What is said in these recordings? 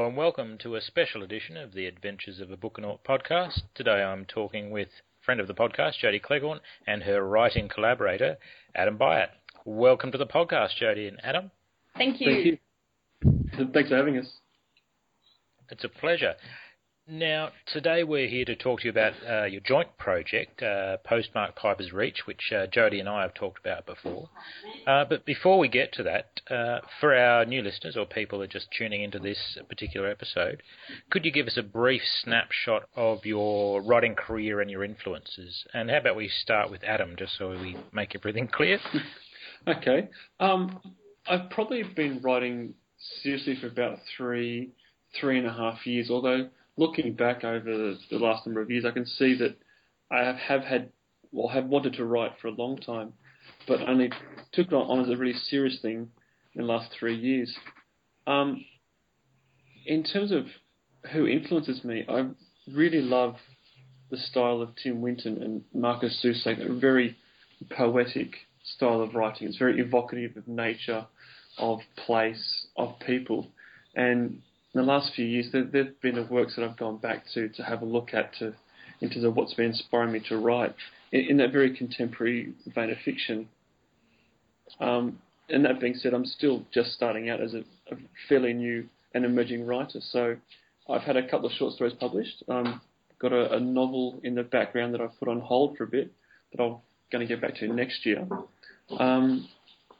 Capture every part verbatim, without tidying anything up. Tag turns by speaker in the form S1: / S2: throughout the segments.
S1: and welcome to a special edition of the Adventures of a Bookonaut podcast. Today I'm talking with friend of the podcast, Jodie Cleghorn, and her writing collaborator, Adam Byatt. Welcome to the podcast, Jodie and Adam.
S2: Thank you.
S3: Thank you. Thanks for having us.
S1: It's a pleasure. Now, today we're here to talk to you about uh, your joint project, uh, Postmark Piper's Reach, which uh, Jodie and I have talked about before. Uh, but before we get to that, uh, for our new listeners or people who are just tuning into this particular episode, could you give us a brief snapshot of your writing career and your influences? And how about we start with Adam, just so we make everything clear?
S3: Okay. Um, I've probably been writing seriously for about three, three and a half years, although looking back over the, the last number of years, I can see that I have, have had, well, have wanted to write for a long time, but only took it on as a really serious thing in the last three years. Um, in terms of who influences me, I really love the style of Tim Winton and Marcus Zusak, a very poetic style of writing. It's very evocative of nature, of place, of people, and in the last few years, there have been the works that I've gone back to to have a look at to, in terms of what's been inspiring me to write in, in that very contemporary vein of fiction. Um, and that being said, I'm still just starting out as a, a fairly new and emerging writer. So I've had a couple of short stories published. Um, got a, a novel in the background that I've put on hold for a bit that I'm going to get back to next year. Um,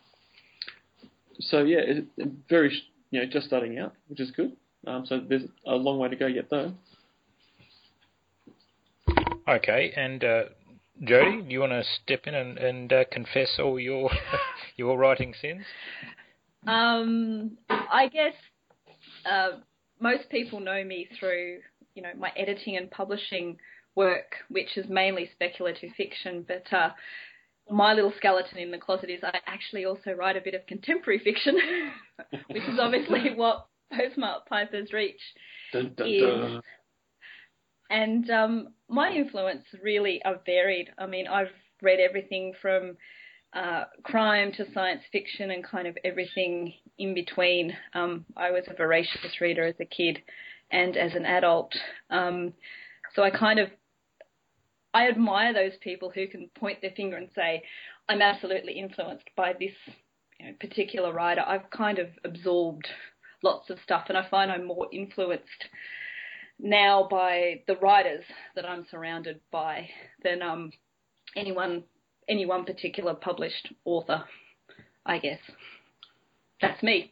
S3: so yeah, it, it very you know just starting out, which is good. Um, so there's a long way to go yet, though.
S1: Okay, and uh, Jodie, do you want to step in and, and uh, confess all your your writing sins?
S2: Um, I guess uh, most people know me through, you know, my editing and publishing work, which is mainly speculative fiction. But uh, my little skeleton in the closet is I actually also write a bit of contemporary fiction, which is obviously what Postmark Piper's Reach
S3: dun, dun,
S2: is.
S3: dun.
S2: And um, my influence really are varied. I mean, I've read everything from uh, crime to science fiction and kind of everything in between. Um, I was a voracious reader as a kid and as an adult. Um, so I kind of, I admire those people who can point their finger and say, I'm absolutely influenced by this you know, particular writer. I've kind of absorbed lots of stuff, and I find I'm more influenced now by the writers that I'm surrounded by than um, anyone, any one particular published author, I guess. That's me.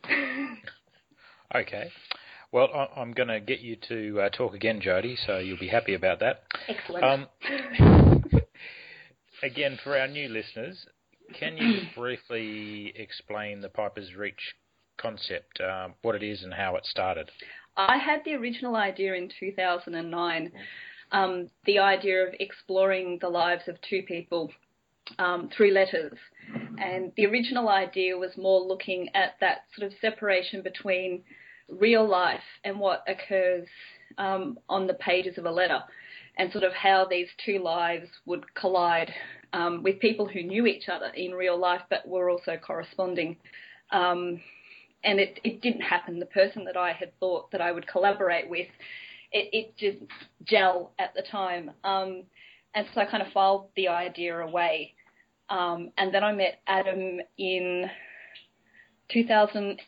S1: Okay. Well, I'm going to get you to uh, talk again, Jodie, so you'll be happy about that.
S2: Excellent.
S1: Um, again, for our new listeners, can you briefly explain the Piper's Reach concept, um, what it is and how it started?
S2: I had the original idea in two thousand nine, um, the idea of exploring the lives of two people um, through letters. And the original idea was more looking at that sort of separation between real life and what occurs um, on the pages of a letter, and sort of how these two lives would collide um, with people who knew each other in real life but were also corresponding. Um, And it, it didn't happen. The person that I had thought that I would collaborate with, it, it didn't gel at the time. Um, and so I kind of filed the idea away. Um, and then I met Adam in two thousand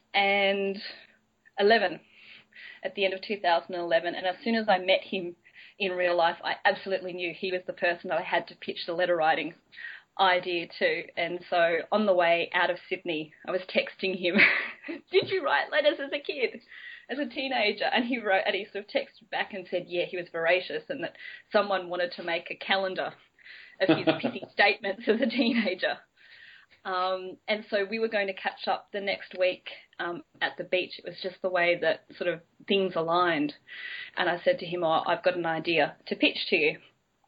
S2: eleven, at the end of two thousand eleven. And as soon as I met him in real life, I absolutely knew he was the person that I had to pitch the letter writing idea to. And so on the way out of Sydney, I was texting him, did you write letters as a kid, as a teenager? And he wrote, and he sort of texted back and said, yeah, he was voracious, and that someone wanted to make a calendar of his pithy statements as a teenager. Um, and so we were going to catch up the next week um, at the beach. It was just the way that sort of things aligned. And I said to him, oh, I've got an idea to pitch to you.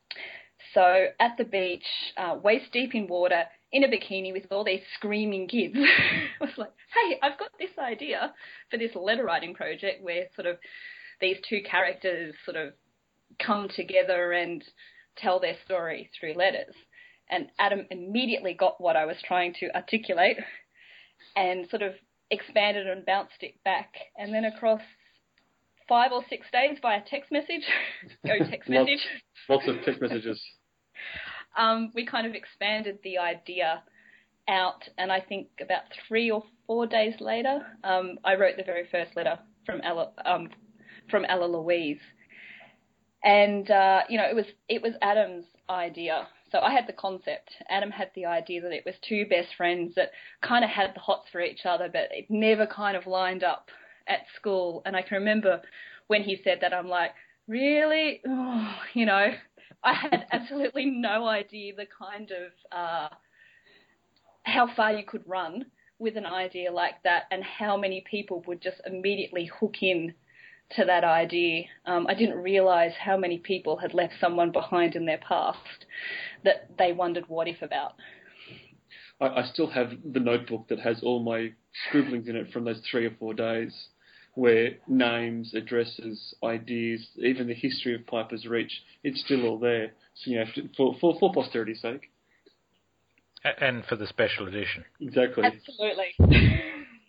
S2: So at the beach, uh, waist deep in water, in a bikini with all these screaming kids, I was like, hey, I've got this idea for this letter writing project where sort of these two characters sort of come together and tell their story through letters. And Adam immediately got what I was trying to articulate and sort of expanded and bounced it back. And then across five or six days via text message. Go text
S3: lots,
S2: message.
S3: Lots of text messages.
S2: um, we kind of expanded the idea out, and I think about three or four days later, um, I wrote the very first letter from Ella, um, from Ella Louise, and uh, you know, it was it was Adam's idea. So I had the concept. Adam had the idea that it was two best friends that kind of had the hots for each other, but it never kind of lined up at school. And I can remember when he said that, I'm like, really? Oh, you know, I had absolutely no idea the kind of uh, how far you could run with an idea like that, and how many people would just immediately hook in to that idea. Um, I didn't realise how many people had left someone behind in their past that they wondered what if about.
S3: I, I still have the notebook that has all my scribblings in it from those three or four days, where names, addresses, ideas, even the history of Piper's Reach, it's still all there. So, you know, for, for, for posterity's sake.
S1: And for the special edition.
S3: Exactly.
S2: Absolutely.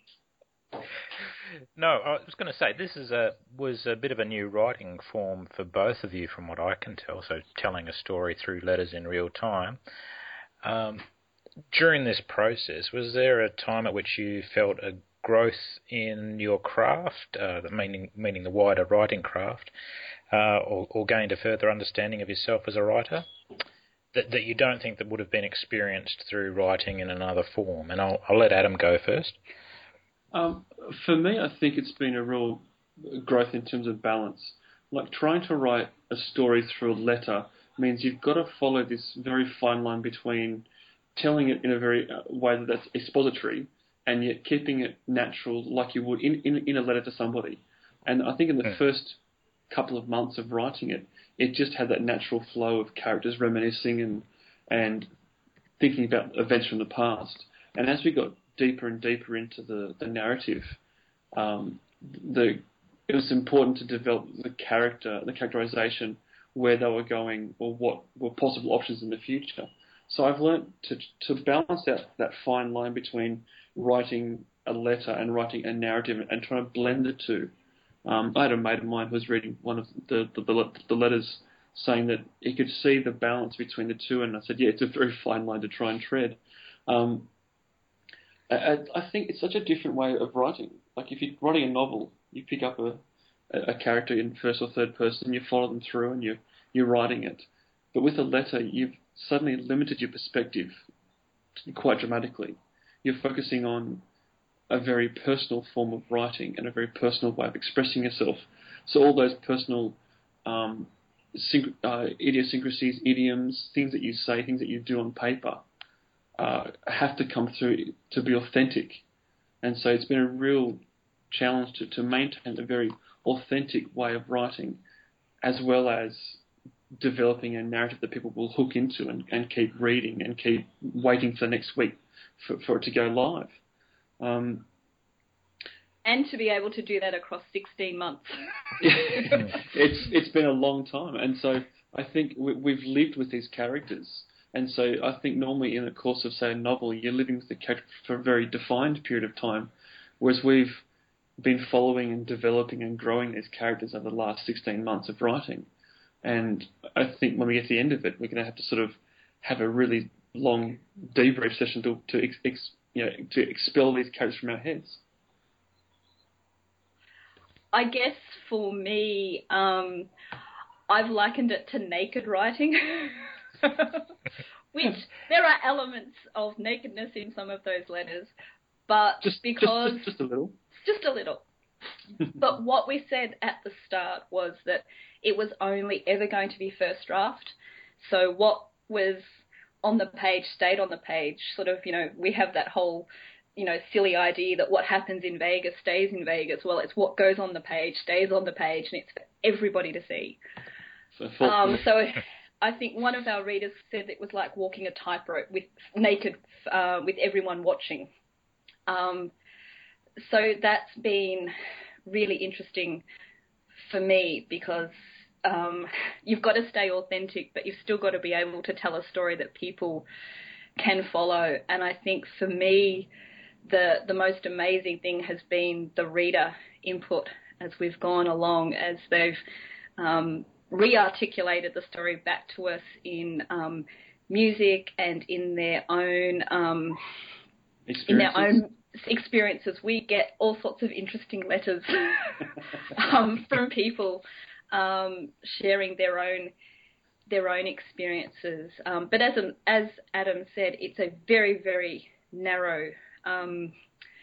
S1: No, I was going to say, this is a was a bit of a new writing form for both of you, from what I can tell, so telling a story through letters in real time. Um, during this process, was there a time at which you felt a growth in your craft, uh, meaning meaning the wider writing craft, uh, or, or gained a further understanding of yourself as a writer, that, that you don't think that would have been experienced through writing in another form? And I'll, I'll let Adam go first.
S3: Um, for me, I think it's been a real growth in terms of balance. Like, trying to write a story through a letter means you've got to follow this very fine line between telling it in a very uh, way that that's expository and yet keeping it natural, like you would in, in, in a letter to somebody. And I think in the
S1: yeah.
S3: first couple of months of writing it, it just had that natural flow of characters reminiscing and and thinking about events from the past. And as we got deeper and deeper into the, the narrative, um, the it was important to develop the character, the characterization, where they were going, or what were possible options in the future. So I've learnt to to balance out that fine line between writing a letter and writing a narrative, and trying to blend the two. Um, I had a mate of mine who was reading one of the the, the the letters, saying that he could see the balance between the two, and I said, yeah, it's a very fine line to try and tread. Um, I, I think it's such a different way of writing. Like, if you're writing a novel, you pick up a, a character in first or third person, you follow them through, and you, you're writing it. But with a letter, you've suddenly limited your perspective quite dramatically. You're focusing on a very personal form of writing and a very personal way of expressing yourself. So all those personal um, synch- uh, idiosyncrasies, idioms, things that you say, things that you do on paper, Uh, have to come through to be authentic. And so it's been a real challenge to, to maintain a very authentic way of writing, as well as developing a narrative that people will hook into and, and keep reading and keep waiting for next week for, for it to go live. Um,
S2: and to be able to do that across sixteen months.
S3: it's it's been a long time. And so I think we, we've lived with these characters. And so I think normally in the course of, say, a novel, you're living with the character for a very defined period of time, whereas we've been following and developing and growing these characters over the last sixteen months of writing. And I think when we get to the end of it, we're going to have to sort of have a really long debrief session to, to ex, ex, you know, to expel these characters from our heads.
S2: I guess for me, um, I've likened it to naked writing. Which there are elements of nakedness in some of those letters, but
S3: just,
S2: because
S3: just, just, just a little,
S2: just a little. But what we said at the start was that it was only ever going to be first draft. So what was on the page stayed on the page. Sort of, you know, we have that whole, you know, silly idea that what happens in Vegas stays in Vegas. Well, it's what goes on the page stays on the page, and it's for everybody to see.
S3: So,
S2: um, so. I think one of our readers said it was like walking a tightrope with naked, uh, with everyone watching. Um, so that's been really interesting for me, because um, you've got to stay authentic, but you've still got to be able to tell a story that people can follow. And I think for me, the the most amazing thing has been the reader input as we've gone along, as they've um, re-articulated the story back to us in um, music and in their own um, in their own experiences. We get all sorts of interesting letters um, from people um, sharing their own their own experiences. Um, but as a, as Adam said, it's a very, very narrow um,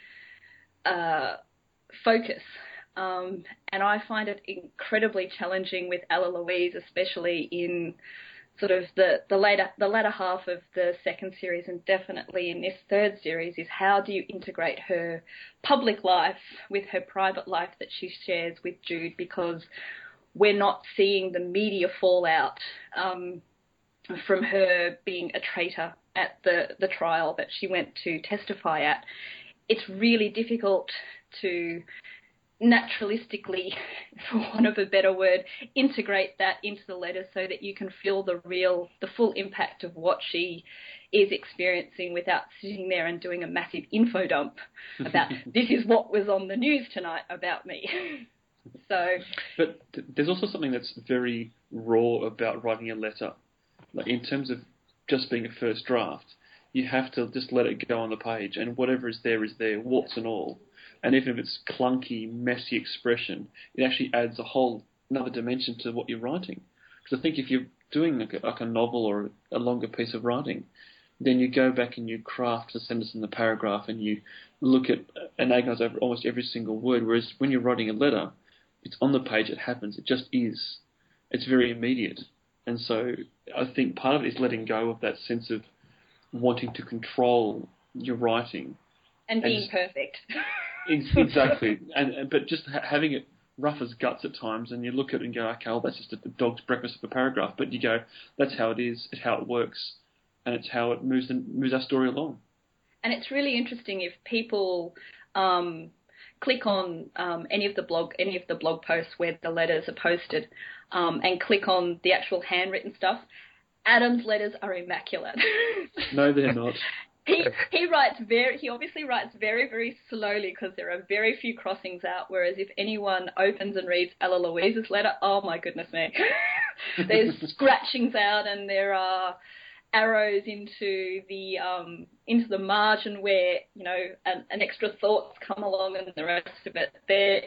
S2: uh, focus. Um, and I find it incredibly challenging with Ella Louise, especially in sort of the, the later the latter half of the second series, and definitely in this third series, is how do you integrate her public life with her private life that she shares with Jude, because we're not seeing the media fallout um, from her being a traitor at the, the trial that she went to testify at. It's really difficult to naturalistically, for want of a better word, integrate that into the letter so that you can feel the real, the full impact of what she is experiencing without sitting there and doing a massive info dump about this is what was on the news tonight about me. So,
S3: but th- there's also something that's very raw about writing a letter. Like in terms of just being a first draft, you have to just let it go on the page, and whatever is there is there, warts and all. And even if it's clunky, messy expression, it actually adds a whole another dimension to what you're writing. Because I think if you're doing like a, like a novel or a longer piece of writing, then you go back and you craft the sentence in the paragraph and you look at and agonize over almost every single word. Whereas when you're writing a letter, it's on the page, it happens, it just is. It's very immediate. And so I think part of it is letting go of that sense of wanting to control your writing.
S2: And being and just, perfect.
S3: Exactly. And, and But just ha- having it rough as guts at times, and you look at it and go, okay, well, that's just a dog's breakfast of a paragraph. But you go, that's how it is, it's how it works, and it's how it moves, the, moves our story along.
S2: And it's really interesting if people... Um, click on um, any of the blog any of the blog posts where the letters are posted, um, and click on the actual handwritten stuff. Adam's letters are immaculate.
S3: No, they're not.
S2: he he writes very he obviously writes very very slowly because there are very few crossings out. Whereas if anyone opens and reads Ella Louise's letter, oh my goodness me, there's scratchings out and there are arrows into the um, into the margin where, you know, an, an extra thought's come along, and the rest of it, they're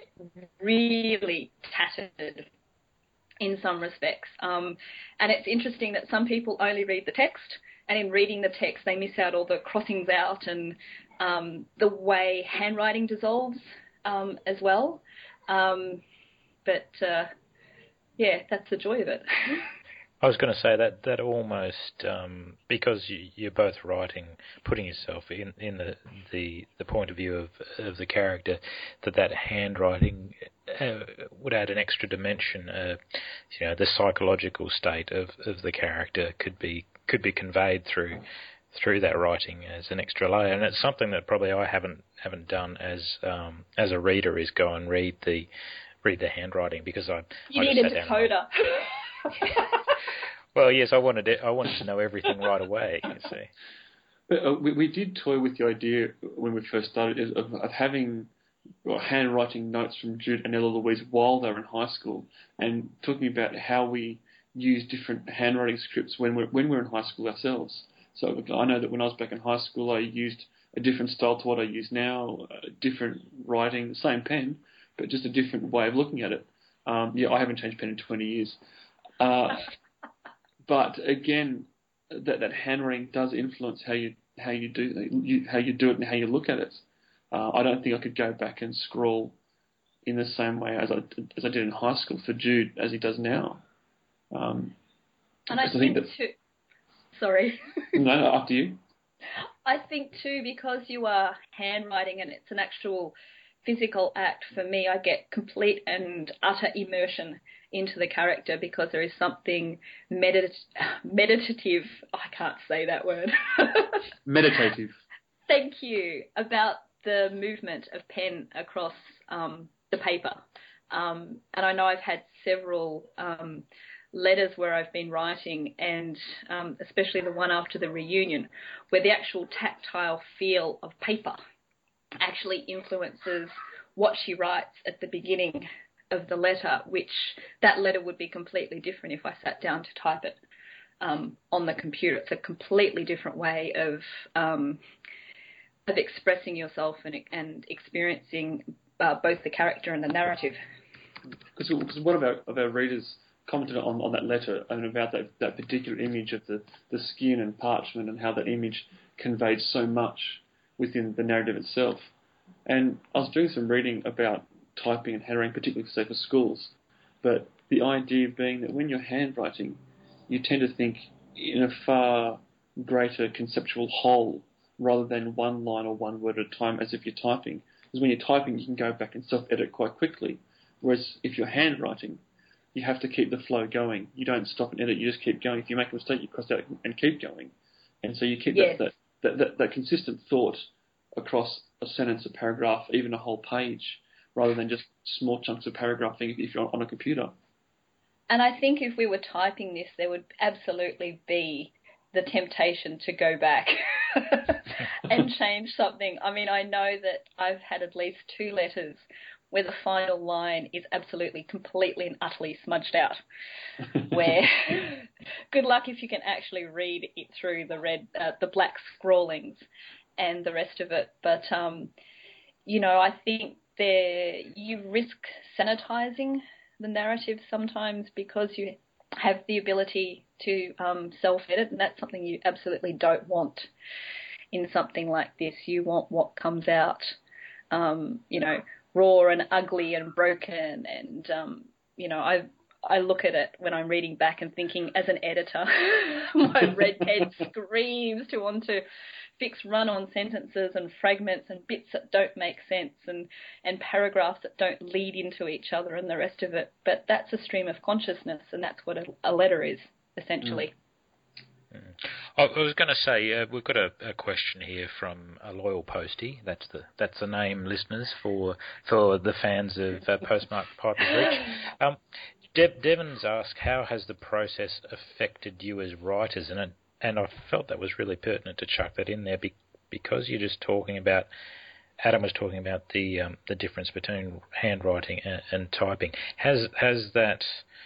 S2: really tattered in some respects. Um, and it's interesting that some people only read the text, and in reading the text they miss out all the crossings out and um, the way handwriting dissolves um, as well. Um, but, uh, yeah, that's the joy of it.
S1: I was going to say that that almost um, because you, you're both writing, putting yourself in, in the, the the point of view of of the character, that that handwriting uh, would add an extra dimension. Uh, you know, the psychological state of, of the character could be could be conveyed through through that writing as an extra layer, and it's something that probably I haven't haven't done as um, as a reader, is go and read the read the handwriting, because I
S2: you
S1: I
S2: need a decoder.
S1: Well, yes, I wanted it. I wanted to know everything right away. You see,
S3: but, uh, we, we did toy with the idea when we first started of, of having well, handwriting notes from Jude and Ella Louise while they were in high school, and talking about how we use different handwriting scripts when we're when we're in high school ourselves. So I know that when I was back in high school, I used a different style to what I use now, a different writing, same pen, but just a different way of looking at it. Um, yeah, I haven't changed pen in twenty years. Uh, But again, that that handwriting does influence how you how you do you, how you do it and how you look at it. Uh, I don't think I could go back and scroll in the same way as I as I did in high school for Jude as he does now. Um,
S2: and I think, think too. Sorry.
S3: No, no, after you.
S2: I think too, because you are handwriting and it's an actual physical act. For me, I get complete and utter immersion into the character, because there is something medit- meditative, I can't say that word.
S3: Meditative.
S2: Thank you, about the movement of pen across um, the paper. Um, and I know I've had several um, letters where I've been writing, and um, especially the one after the reunion, where the actual tactile feel of paper actually influences what she writes at the beginning of the letter, which that letter would be completely different if I sat down to type it um, on the computer. It's a completely different way of um, of expressing yourself and, and experiencing uh, both the character and the narrative.
S3: Because one of our, of our readers commented on, on that letter and about that, that particular image of the, the skin and parchment and how that image conveyed so much within the narrative itself. And I was doing some reading about typing and handwriting, particularly, say, for schools. But the idea being that when you're handwriting, you tend to think in a far greater conceptual whole rather than one line or one word at a time as if you're typing. Because when you're typing, you can go back and self-edit quite quickly. Whereas if you're handwriting, you have to keep the flow going. You don't stop and edit, you just keep going. If you make a mistake, you cross out and keep going. And so you keep
S2: yes.
S3: that, that, that, that consistent thought across a sentence, a paragraph, even a whole page, rather than just small chunks of paragraphing if you're on a computer.
S2: And I think if we were typing this, there would absolutely be the temptation to go back and change something. I mean, I know that I've had at least two letters where the final line is absolutely, completely and utterly smudged out, where good luck if you can actually read it through the red, uh, the black scrawlings and the rest of it. But, um, you know, I think there you risk sanitizing the narrative sometimes because you have the ability to um, self-edit, and that's something you absolutely don't want in something like this. You want what comes out, um, you know, raw and ugly and broken. And, um, you know, I I look at it when I'm reading back and thinking, as an editor, my red pen screams to want to fix run-on sentences and fragments and bits that don't make sense and, and paragraphs that don't lead into each other and the rest of it. But that's a stream of consciousness, and that's what a, a letter is, essentially.
S1: Mm. I was going to say, uh, we've got a, a question here from a loyal postie. That's the that's the name, listeners, for for the fans of uh, Postmark Piper's Reach. Um, De- Devon's asked, how has the process affected you as writers? And it, and I felt that was really pertinent to chuck that in there be, because you're just talking about, Adam was talking about the um, the difference between handwriting and, and typing. Has has that,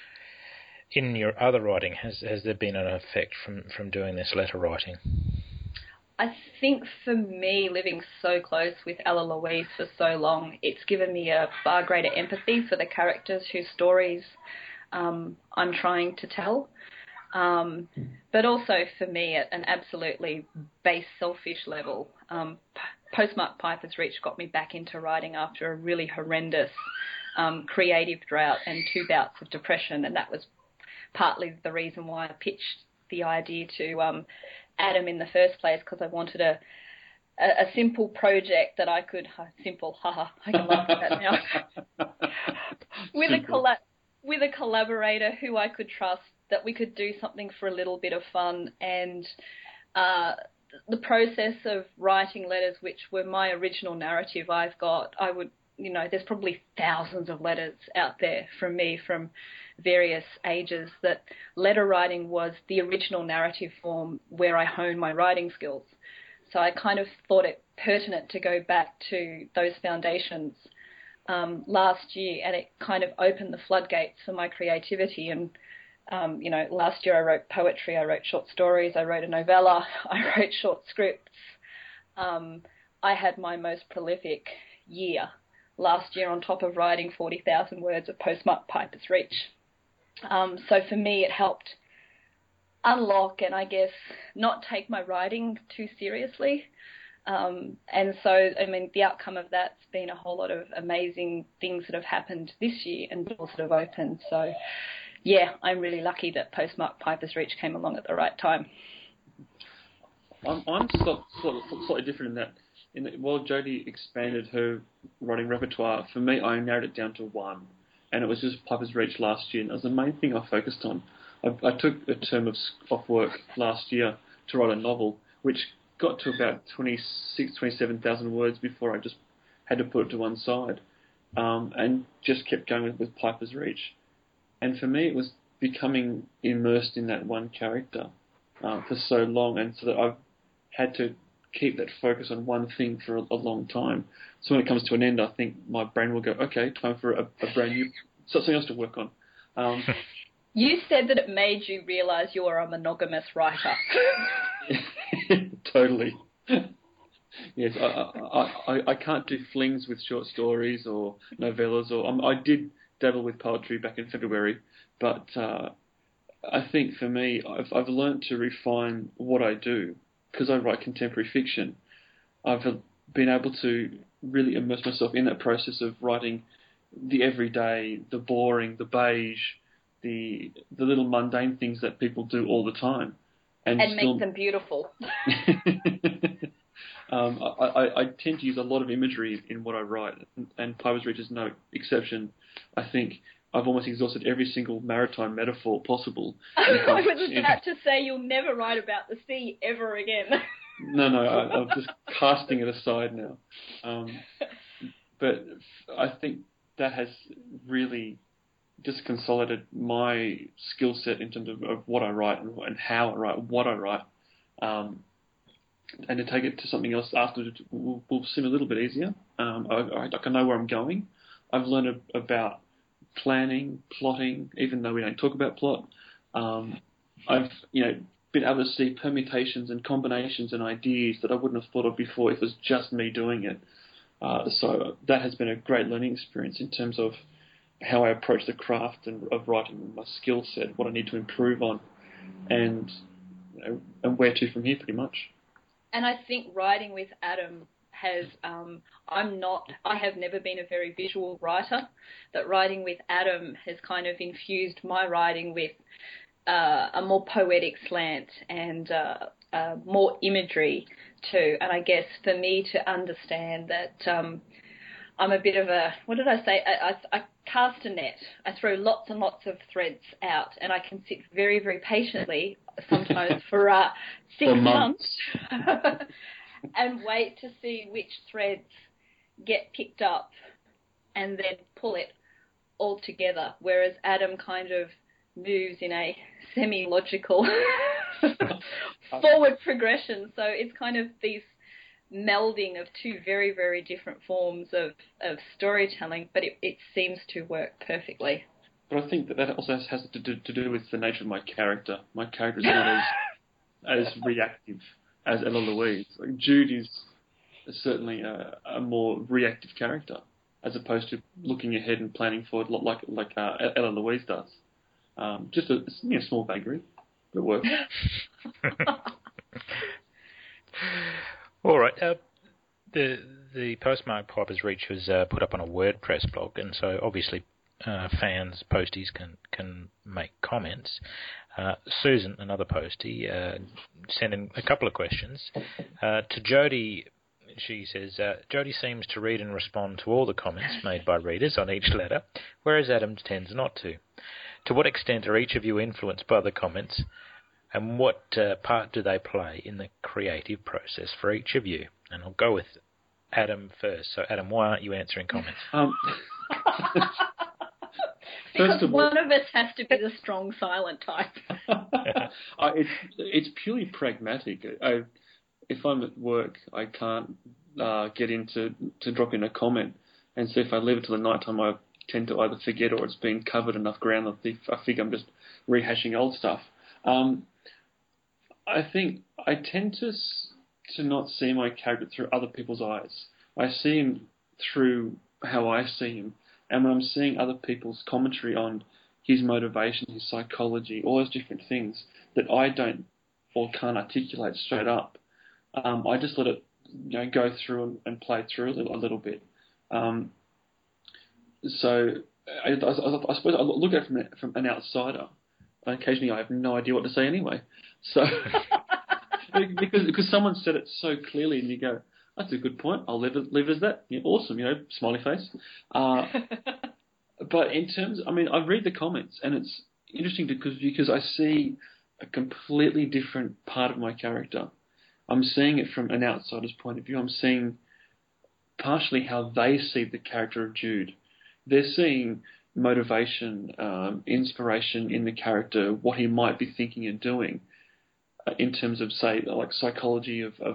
S1: in your other writing, has has there been an effect from, from doing this letter writing?
S2: I think for me, living so close with Ella Louise for so long, it's given me a far greater empathy for the characters whose stories um, I'm trying to tell. Um, but also for me, at an absolutely base, selfish level, um, Postmark Piper's Reach got me back into writing after a really horrendous um, creative drought and two bouts of depression, and that was partly the reason why I pitched the idea to um, Adam in the first place, because I wanted a, a a simple project that I could uh, simple, haha, I can laugh at that now. with simple. a colla- with a collaborator who I could trust, that we could do something for a little bit of fun. And uh, the process of writing letters, which were my original narrative, I've got, I would, you know, there's probably thousands of letters out there from me from various ages, that letter writing was the original narrative form where I honed my writing skills. So I kind of thought it pertinent to go back to those foundations um, last year, and it kind of opened the floodgates for my creativity. And, um, you know, last year I wrote poetry, I wrote short stories, I wrote a novella, I wrote short scripts. Um, I had my most prolific year last year on top of writing forty thousand words of Postmark Piper's Reach. Um, so for me, it helped unlock and, I guess, not take my writing too seriously. Um, and so, I mean, the outcome of that's been a whole lot of amazing things that have happened this year and doors that have opened. So, yeah, I'm really lucky that Postmark Piper's Reach came along at the right time.
S3: I'm, I'm sort, sort, slightly different in that. In that, while Jodie expanded her writing repertoire, for me, I narrowed it down to one. And it was just Piper's Reach last year, and it was the main thing I focused on. I, I took a term of off work last year to write a novel, which got to about twenty-six, twenty-seven thousand words before I just had to put it to one side, um, and just kept going with, with Piper's Reach. And for me, it was becoming immersed in that one character uh, for so long, and so that I've had to keep that focus on one thing for a, a long time. So when it comes to an end, I think my brain will go, okay, time for a, a brand new, something else to work on. Um,
S2: you said that it made you realise you are a monogamous writer.
S3: Totally. Yes, I, I, I, I can't do flings with short stories or novellas, or um, I did dabble with poetry back in February, but uh, I think for me, I've, I've learned to refine what I do because I write contemporary fiction. I've been able to really immerse myself in that process of writing the everyday, the boring, the beige, the the little mundane things that people do all the time, and,
S2: and
S3: still...
S2: make them beautiful.
S3: um, I, I, I tend to use a lot of imagery in what I write, and Pybus Reach is no exception. I think I've almost exhausted every single maritime metaphor possible.
S2: I was about to say you'll never write about the sea ever again.
S3: No, no, I, I'm just casting it aside now. Um, but I think that has really just consolidated my skill set in terms of, of what I write and, and how I write, what I write. Um, and to take it to something else afterwards will, will seem a little bit easier. Um, I, I, I know where I'm going. I've learned a, about planning, plotting, even though we don't talk about plot. Um, I've, you know, been able to see permutations and combinations and ideas that I wouldn't have thought of before if it was just me doing it. Uh, so that has been a great learning experience in terms of how I approach the craft and of writing, my skill set, what I need to improve on, and you know, and where to from here, pretty much.
S2: And I think writing with Adam has, um, I'm not, I have never been a very visual writer, but writing with Adam has kind of infused my writing with uh, a more poetic slant and uh, uh, more imagery too. And I guess for me to understand that um, I'm a bit of a, what did I say? I, I, I cast a net. I throw lots and lots of threads out, and I can sit very, very patiently, sometimes for uh, six
S3: for
S2: months, months and wait to see which threads get picked up and then pull it all together, whereas Adam kind of moves in a semi-logical forward progression. So it's kind of these melding of two very, very different forms of, of storytelling, but it, it seems to work perfectly.
S3: But I think that that also has to do, to do with the nature of my character. My character is not as as reactive as Ella Louise. Like Jude is certainly a, a more reactive character, as opposed to looking ahead and planning forward like like uh, Ella Louise does. Um, just a you know, small vagary, but it works.
S1: All right. Uh, the the Postmark Pybus Reach was uh, put up on a WordPress blog, and so obviously uh, fans, posties can can make comments. Uh, Susan, another postie, uh, sent in a couple of questions uh, to Jody. She says, uh, Jody seems to read and respond to all the comments made by readers on each letter, whereas Adam tends not to. To what extent are each of you influenced by the comments, and what uh, part do they play in the creative process for each of you? And I'll go with Adam first. So, Adam, why aren't you answering comments?
S3: Um,
S2: because of one all, of us has to be the strong silent type.
S3: uh, it's, it's purely pragmatic. I, if I'm at work, I can't uh, get into to drop in a comment, and so if I leave it till the night time, I tend to either forget or it's been covered enough ground that I think I'm just rehashing old stuff. Um, I think I tend to to not see my character through other people's eyes. I see him through how I see him, and when I'm seeing other people's commentary on his motivation, his psychology, all those different things that I don't or can't articulate straight up, um, I just let it you know go through and, and play through a little, a little bit. Um, so I, I, I suppose I look at it from, from an outsider. And occasionally I have no idea what to say anyway. So because because someone said it so clearly, and you go, "That's a good point. I'll leave it, leave it as that." Yeah, awesome, you know, smiley face. Uh, but in terms, I mean, I read the comments, and it's interesting because because I see a completely different part of my character. I'm seeing it from an outsider's point of view. I'm seeing partially how they see the character of Jude. They're seeing motivation, um, inspiration in the character, what he might be thinking and doing uh, in terms of, say, like psychology of, of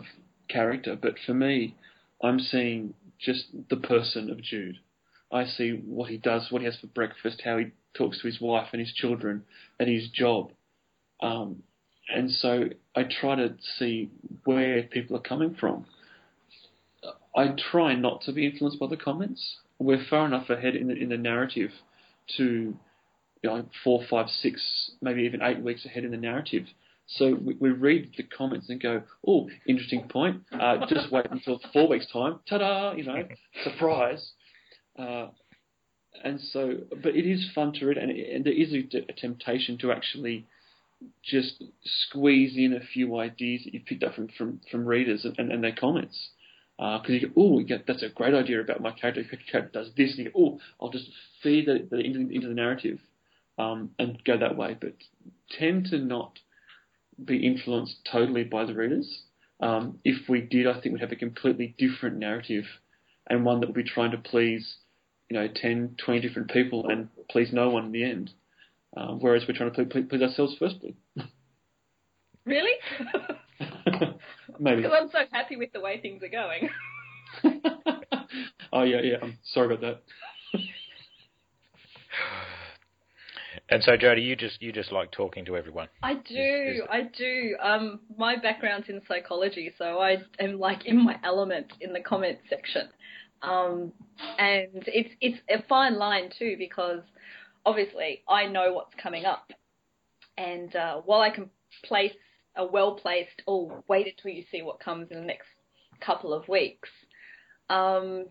S3: character. But for me, I'm seeing just the person of Jude. I see what he does, what he has for breakfast, how he talks to his wife and his children, and his job. Um, and so I try to see where people are coming from. I try not to be influenced by the comments. We're far enough ahead in the, in the narrative to, you know, four, five, six, maybe even eight weeks ahead in the narrative. So we, we read the comments and go, oh, interesting point. Uh, just wait until four weeks' time. Ta-da! You know, surprise. Uh, and so, but it is fun to read, and, it, and there is a, a temptation to actually just squeeze in a few ideas that you've picked up from, from, from readers and, and, and their comments. Because uh, you go, oh, you that's a great idea about my character. Your character does this, and you go, oh, I'll just feed it into, into the narrative um, and go that way. But tend to not be influenced totally by the readers. Um, if we did, I think we'd have a completely different narrative, and one that would be trying to please, you know, ten, twenty different people and please no one in the end. Uh, whereas we're trying to please, please ourselves firstly.
S2: Really?
S3: Maybe.
S2: Because I'm so happy with the way things are going.
S3: Oh, yeah, yeah. I'm sorry about that.
S1: And so, Jodie, you just you just like talking to everyone.
S2: I do,
S1: is, is
S2: I do. Um, my background's in psychology, so I am like in my element in the comments section. Um, and it's it's a fine line too, because obviously I know what's coming up, and uh, while I can place a well-placed, oh, wait until you see what comes in the next couple of weeks, um,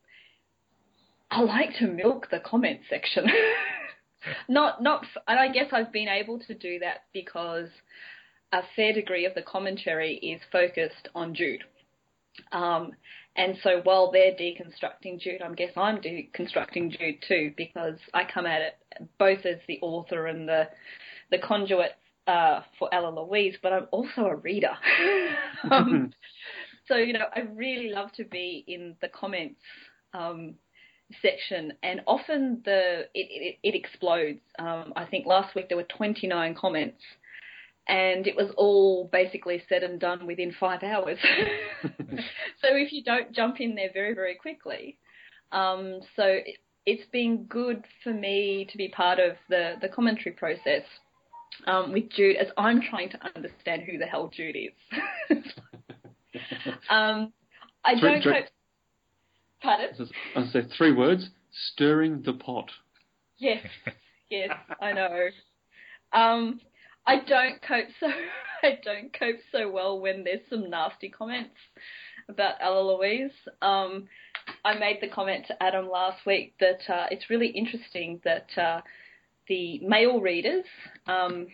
S2: I like to milk the comment section. not, not, and I guess I've been able to do that because a fair degree of the commentary is focused on Jude. Um, and so while they're deconstructing Jude, I guess I'm deconstructing Jude too, because I come at it both as the author and the the conduit uh, for Ella Louise, but I'm also a reader. um, so, you know, I really love to be in the comments um, section, and often the it, it, it explodes. Um, I think last week there were twenty-nine comments, and it was all basically said and done within five hours. So if you don't jump in there very, very quickly. Um, so it, it's been good for me to be part of the, the commentary process um, with Jude, as I'm trying to understand who the hell Jude is. um, I
S3: three,
S2: don't
S3: three,
S2: cope... Pardon?
S3: I say three words, stirring the pot.
S2: Yes, yes, I know. Um, I don't cope so I don't cope so well when there's some nasty comments about Ella Louise. Um, I made the comment to Adam last week that uh, it's really interesting that uh, the male readers um,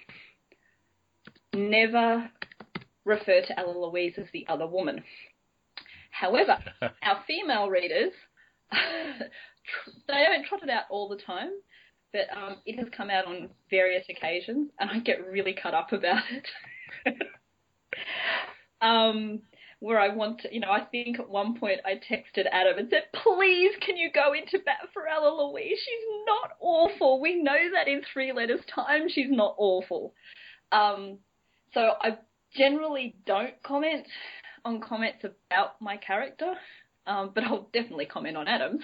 S2: never refer to Ella Louise as the other woman. However, our female readers, they don't trot it out all the time, but um, it has come out on various occasions, and I get really cut up about it. um, where I want to, you know, I think at one point I texted Adam and said, please, can you go into bat for Ella Louise? She's not awful. We know that in three letters time she's not awful. Um, so I generally don't comment on comments about my character, um, but I'll definitely comment on Adam's.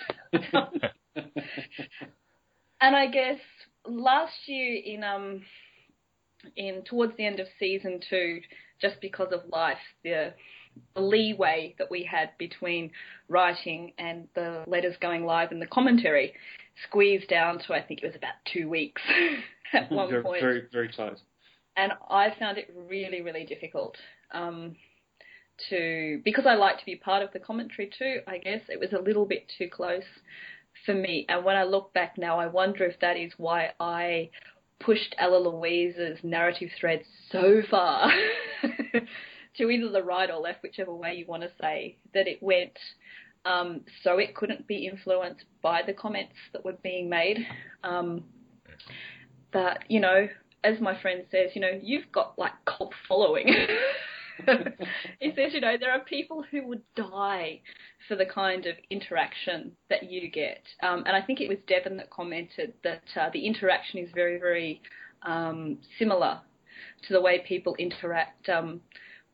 S2: And I guess last year in um in towards the end of season two, just because of life, the, the leeway that we had between writing and the letters going live and the commentary squeezed down to, I think it was about two weeks at one
S3: very,
S2: point.
S3: Very, very close.
S2: And I found it really, really difficult um, to, because I like to be part of the commentary too, I guess it was a little bit too close for me. And when I look back now, I wonder if that is why I pushed Ella Louise's narrative thread so far to either the right or left, whichever way you want to say, that it went um, so it couldn't be influenced by the comments that were being made. Um, but, you know, as my friend says, you know, you've got like cult following. He says, you know, there are people who would die for the kind of interaction that you get. Um, and I think it was Devon that commented that uh, the interaction is very, very um, similar to the way people interact um,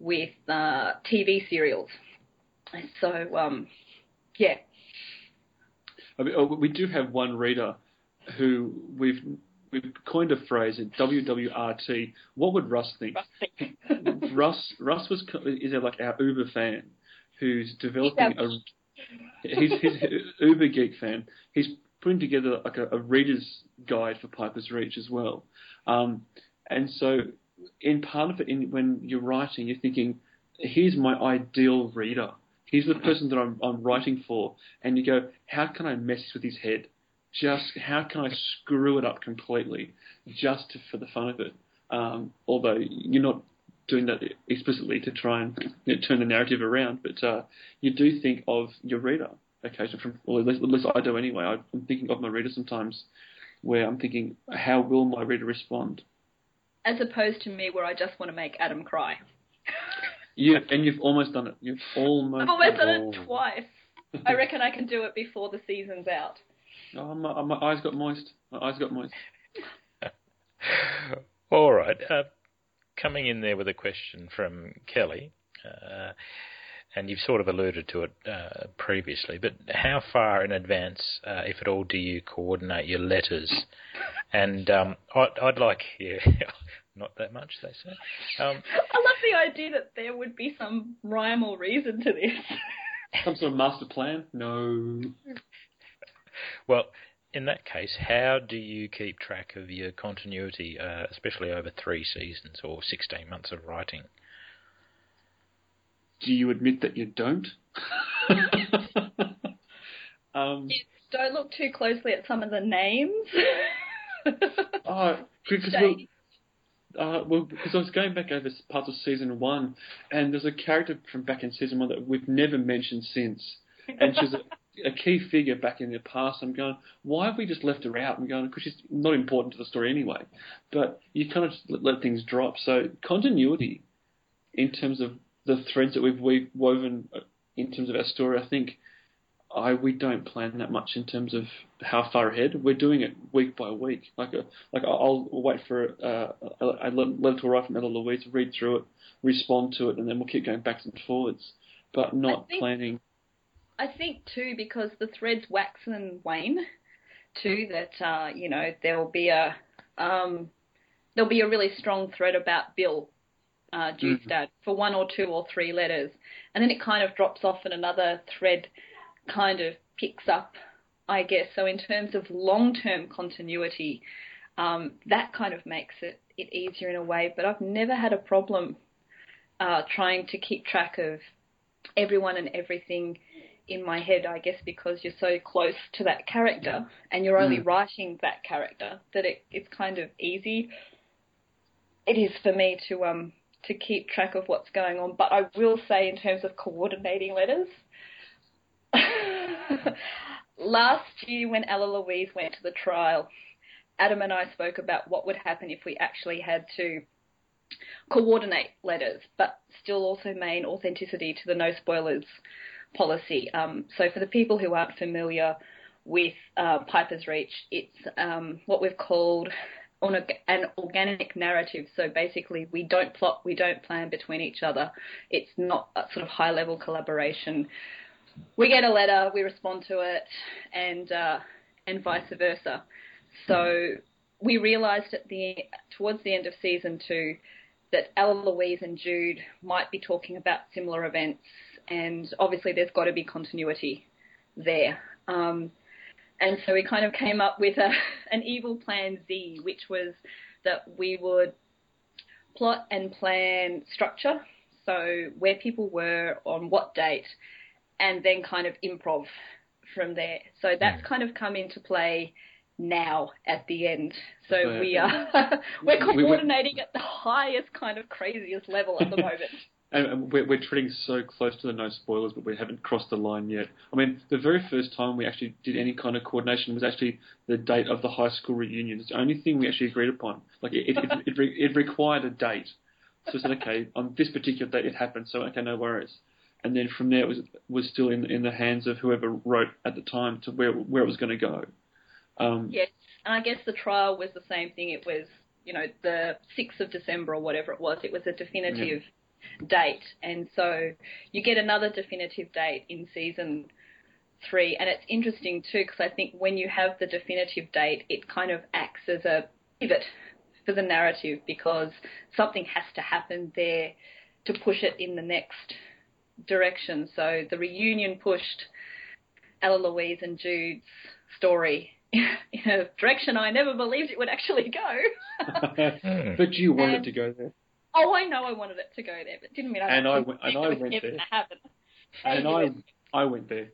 S2: with uh, T V serials. So, um, yeah.
S3: I mean, oh, we do have one reader who we've we've coined a phrase, W W R T. What would Russ think? Russ Russ was is like our Uber fan who's developing a he's he's a Uber geek fan. He's putting together like a, a reader's guide for Piper's Reach as well. Um, and so, in part of it, in, when you're writing, you're thinking, here's my ideal reader. He's the person that I'm, I'm writing for. And you go, how can I mess with his head? Just how can I screw it up completely just to, for the fun of it? Um, although you're not doing that explicitly to try and you know, turn the narrative around, but uh, you do think of your reader occasionally. From, or at least, at least I do anyway. I'm thinking of my reader sometimes where I'm thinking, how will my reader respond?
S2: As opposed to me where I just want to make Adam cry.
S3: Yeah, and you've almost done it. You've almost
S2: I've almost done it twice. I reckon I can do it before the season's out.
S3: Oh, my, my eyes got moist. My eyes got moist.
S1: All right. Uh, coming in there with a question from Kelly, uh, and you've sort of alluded to it uh, previously, but how far in advance, uh, if at all, do you coordinate your letters? And um, I'd, I'd like, yeah, not that much, they say. Um,
S2: I love the idea that there would be some rhyme or reason to this.
S3: Some sort of master plan? No.
S1: Well, in that case, how do you keep track of your continuity, uh, especially over three seasons or sixteen months of writing?
S3: Do you admit that you don't? um,
S2: you don't look too closely at some of the names.
S3: oh, because well, uh, well, because I was going back over parts of season one, and there's a character from back in season one that we've never mentioned since, and she's a, a key figure back in the past. I'm going, why have we just left her out? I'm going, because she's not important to the story anyway. But you kind of just let, let things drop. So continuity, in terms of the threads that we've, we've woven in terms of our story, I think I we don't plan that much in terms of how far ahead. We're doing it week by week. Like a, like I'll wait for uh, a, a letter to arrive from Ella Louise, read through it, respond to it, and then we'll keep going backwards and forwards, but not
S2: I think,
S3: planning.
S2: I think too, because the threads wax and wane too. That uh, you know there will be a um, there'll be a really strong thread about Bill. Uh, Jude's mm-hmm. dad, for one or two or three letters, and then it kind of drops off and another thread kind of picks up, I guess. So in terms of long-term continuity, um, that kind of makes it, it easier in a way, but I've never had a problem uh, trying to keep track of everyone and everything in my head, I guess, because you're so close to that character and you're only mm. writing that character that it, it's kind of easy. It is for me to um to keep track of what's going on. But I will say, in terms of coordinating letters, last year when Ella Louise went to the trial, Adam and I spoke about what would happen if we actually had to coordinate letters, but still also maintain authenticity to the no spoilers policy. Um, so for the people who aren't familiar with uh, Piper's Reach, it's um, what we've called on a, an organic narrative. So basically we don't plot, we don't plan between each other. It's not a sort of high-level collaboration. We get a letter, we respond to it, and uh, and vice versa. So we realised at the towards the end of season two that Ella Louise and Jude might be talking about similar events, and obviously there's got to be continuity there. Um, And so we kind of came up with a, an evil plan Z, which was that we would plot and plan structure, so where people were on what date, and then kind of improv from there. So that's kind of come into play now at the end. So yeah. we are we're coordinating at the highest kind of craziest level at the moment.
S3: And we're, we're treading so close to the no spoilers, but we haven't crossed the line yet. I mean, the very first time we actually did any kind of coordination was actually the date of the high school reunion. It's the only thing we actually agreed upon. Like, it it, it, it, it required a date. So we said, okay, on this particular date it happened, so okay, no worries. And then from there it was was still in in the hands of whoever wrote at the time to where where it was going to go. Um,
S2: yes, and I guess the trial was the same thing. It was, you know, the sixth of December or whatever it was. It was a definitive... Yeah. date. And so you get another definitive date in season three. And it's interesting too, because I think when you have the definitive date, it kind of acts as a pivot for the narrative, because something has to happen there to push it in the next direction. So the reunion pushed Ella Louise and Jude's story in a direction I never believed it would actually go.
S3: But you wanted
S2: and,
S3: to go there.
S2: Oh, I know I wanted it to go there, but didn't mean I
S3: and I went, and I went there. And I, I went there.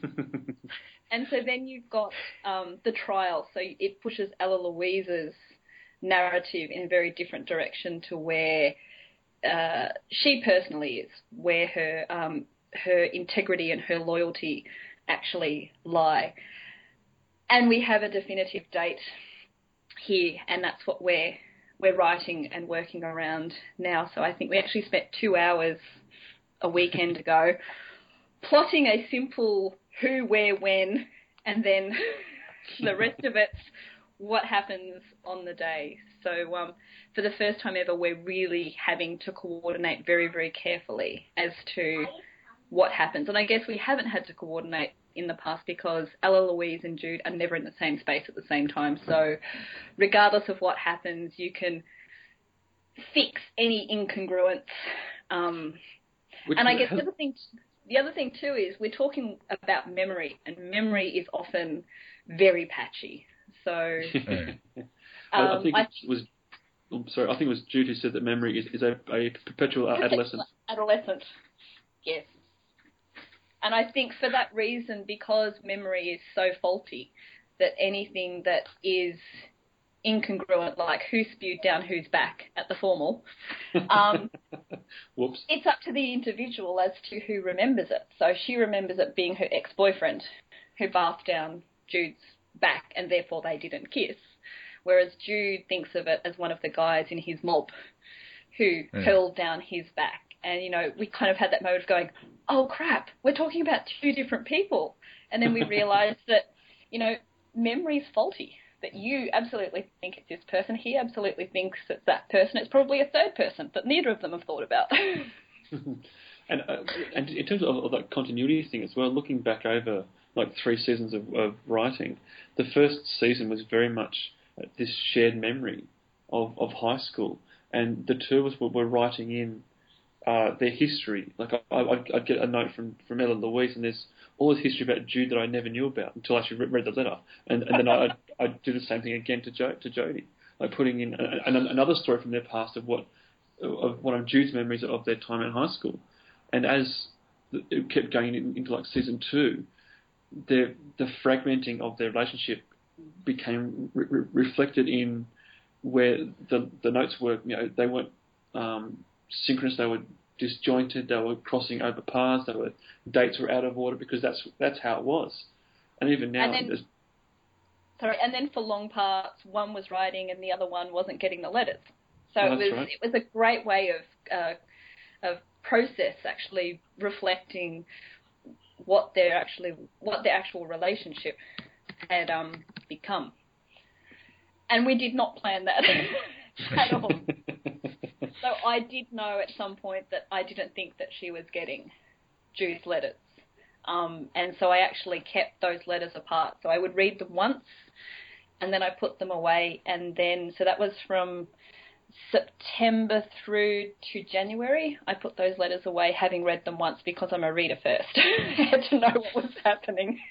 S2: And so then you've got um, the trial. So it pushes Ella Louise's narrative in a very different direction to where uh, she personally is, where her um, her integrity and her loyalty actually lie. And we have a definitive date here, and that's what we're we're writing and working around now. So I think we actually spent two hours a weekend ago plotting a simple who, where, when, and then the rest of it's what happens on the day. So um, for the first time ever, we're really having to coordinate very, very carefully as to what happens. And I guess we haven't had to coordinate in the past because Ella Louise and Jude are never in the same space at the same time. So regardless of what happens, you can fix any incongruence. Um, and I guess the other thing... The other thing, too, is we're talking about memory, and memory is often very patchy. So, um,
S3: I think
S2: I,
S3: it was, I'm sorry, I think it was Jude who said that memory is, is a, a perpetual adolescent.
S2: Adolescent, yes. And I think for that reason, because memory is so faulty, that anything that is incongruent, like who spewed down whose back at the formal, um,
S3: Whoops.
S2: It's up to the individual as to who remembers it. So she remembers it being her ex-boyfriend who bathed down Jude's back, and therefore they didn't kiss. Whereas Jude thinks of it as one of the guys in his mob who mm. hurled down his back. And, you know, we kind of had that moment of going, oh, crap, we're talking about two different people. And then we realised that, you know, memory's faulty. That you absolutely think it's this person, he absolutely thinks it's that person. It's probably a third person that neither of them have thought about.
S3: and uh, and in terms of, of that continuity thing as well, looking back over like three seasons of, of writing, the first season was very much this shared memory of, of high school, and the two of us were, were writing in uh, their history. Like I, I'd, I'd get a note from, from Ella Louise, and there's all this history about Jude that I never knew about until I actually read the letter, and, and then I I do the same thing again to jo- to Jodie, like putting in a, a, another story from their past of what of one of Jude's memories of their time in high school, and as it kept going in, into like season two, the the fragmenting of their relationship became re- re- reflected in where the the notes were. You know, they weren't um, synchronous; they were disjointed. They were crossing over paths. They were dates were out of order because that's that's how it was. And even now,
S2: and then, sorry, and then for long parts, one was writing and the other one wasn't getting the letters. So
S3: oh,
S2: it was
S3: right.
S2: it was a great way of uh, of process actually reflecting what their actually what their actual relationship had um, become. And we did not plan that at all. So I did know at some point that I didn't think that she was getting Jude's letters. Um, and so I actually kept those letters apart. So I would read them once and then I put them away. And then, so that was from September through to January. I put those letters away having read them once because I'm a reader first. I had to know what was happening.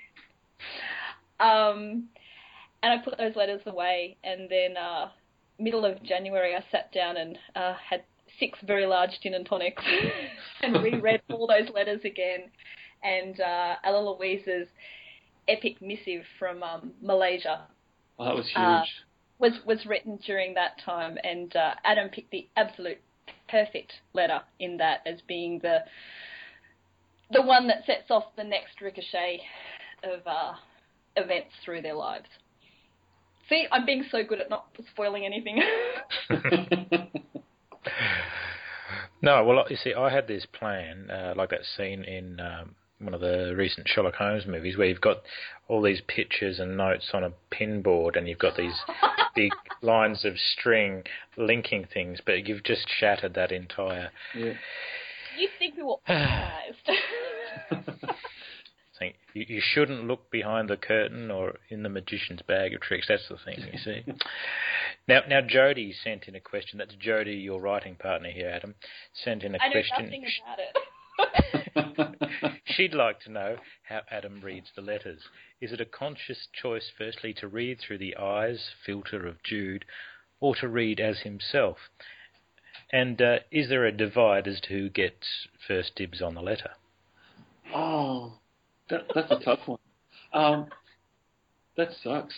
S2: Um, and I put those letters away, and then uh, middle of January I sat down and uh, had six very large gin and tonics and reread all those letters again. And uh, Ella Louise's epic missive from um, Malaysia
S3: oh, that was huge.
S2: Uh, was was written during that time, and uh, Adam picked the absolute perfect letter in that as being the the one that sets off the next ricochet of uh, events through their lives. See, I'm being so good at not spoiling anything.
S1: No, well, you see, I had this plan, uh, like that scene in um, one of the recent Sherlock Holmes movies where you've got all these pictures and notes on a pinboard and you've got these big lines of string linking things, but you've just shattered that entire...
S3: Yeah.
S2: You'd think we were organised.
S1: thing. You, you shouldn't look behind the curtain or in the magician's bag of tricks. That's the thing, you see. Now, now Jodie sent in a question. That's Jodie, your writing partner here, Adam, sent in a
S2: I
S1: question.
S2: I know nothing about it.
S1: She'd like to know how Adam reads the letters. Is it a conscious choice, firstly, to read through the eyes filter of Jude, or to read as himself? And uh, is there a divide as to who gets first dibs on the letter?
S3: Oh, that, that's a tough one. Um, that sucks.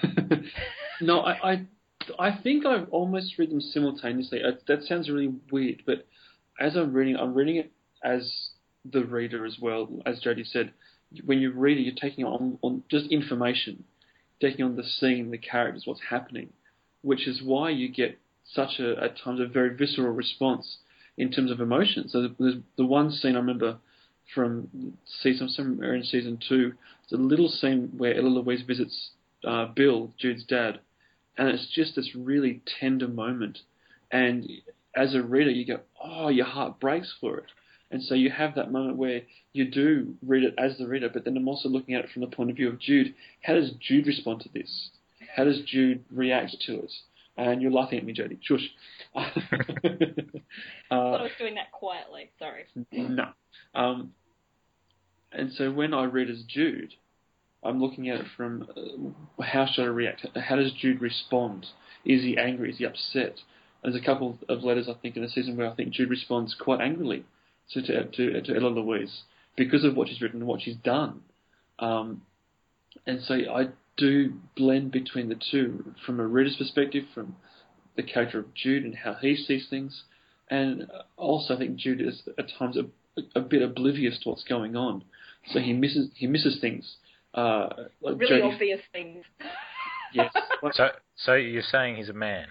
S3: no, I, I, I think I almost read them simultaneously. I, that sounds really weird, but as I'm reading, I'm reading it as the reader as well. As Jodie said, when you read it, you're taking on, on just information, taking on the scene, the characters, what's happening, which is why you get such a, at times, a very visceral response in terms of emotion. So there's the one scene I remember from season, somewhere in season two, it's a little scene where Ella Louise visits uh, Bill, Jude's dad, and it's just this really tender moment. And as a reader, you go, oh, your heart breaks for it. And so you have that moment where you do read it as the reader, but then I'm also looking at it from the point of view of Jude. How does Jude respond to this? How does Jude react to it? And you're laughing at me, Jodie. Shush. uh,
S2: I thought I was doing that quietly. Sorry.
S3: No. Um, and so when I read as Jude, I'm looking at it from uh, how should I react? How does Jude respond? Is he angry? Is he upset? There's a couple of letters, I think, in the season where I think Jude responds quite angrily to to, to, to Ella Louise because of what she's written and what she's done. Um, and so I do blend between the two from a reader's perspective, from the character of Jude and how he sees things, and also I think Jude is at times a, a bit oblivious to what's going on, so he misses he misses things. Uh, like
S2: really
S3: Jodie,
S2: obvious things.
S3: Yes.
S1: So, so you're saying he's a man?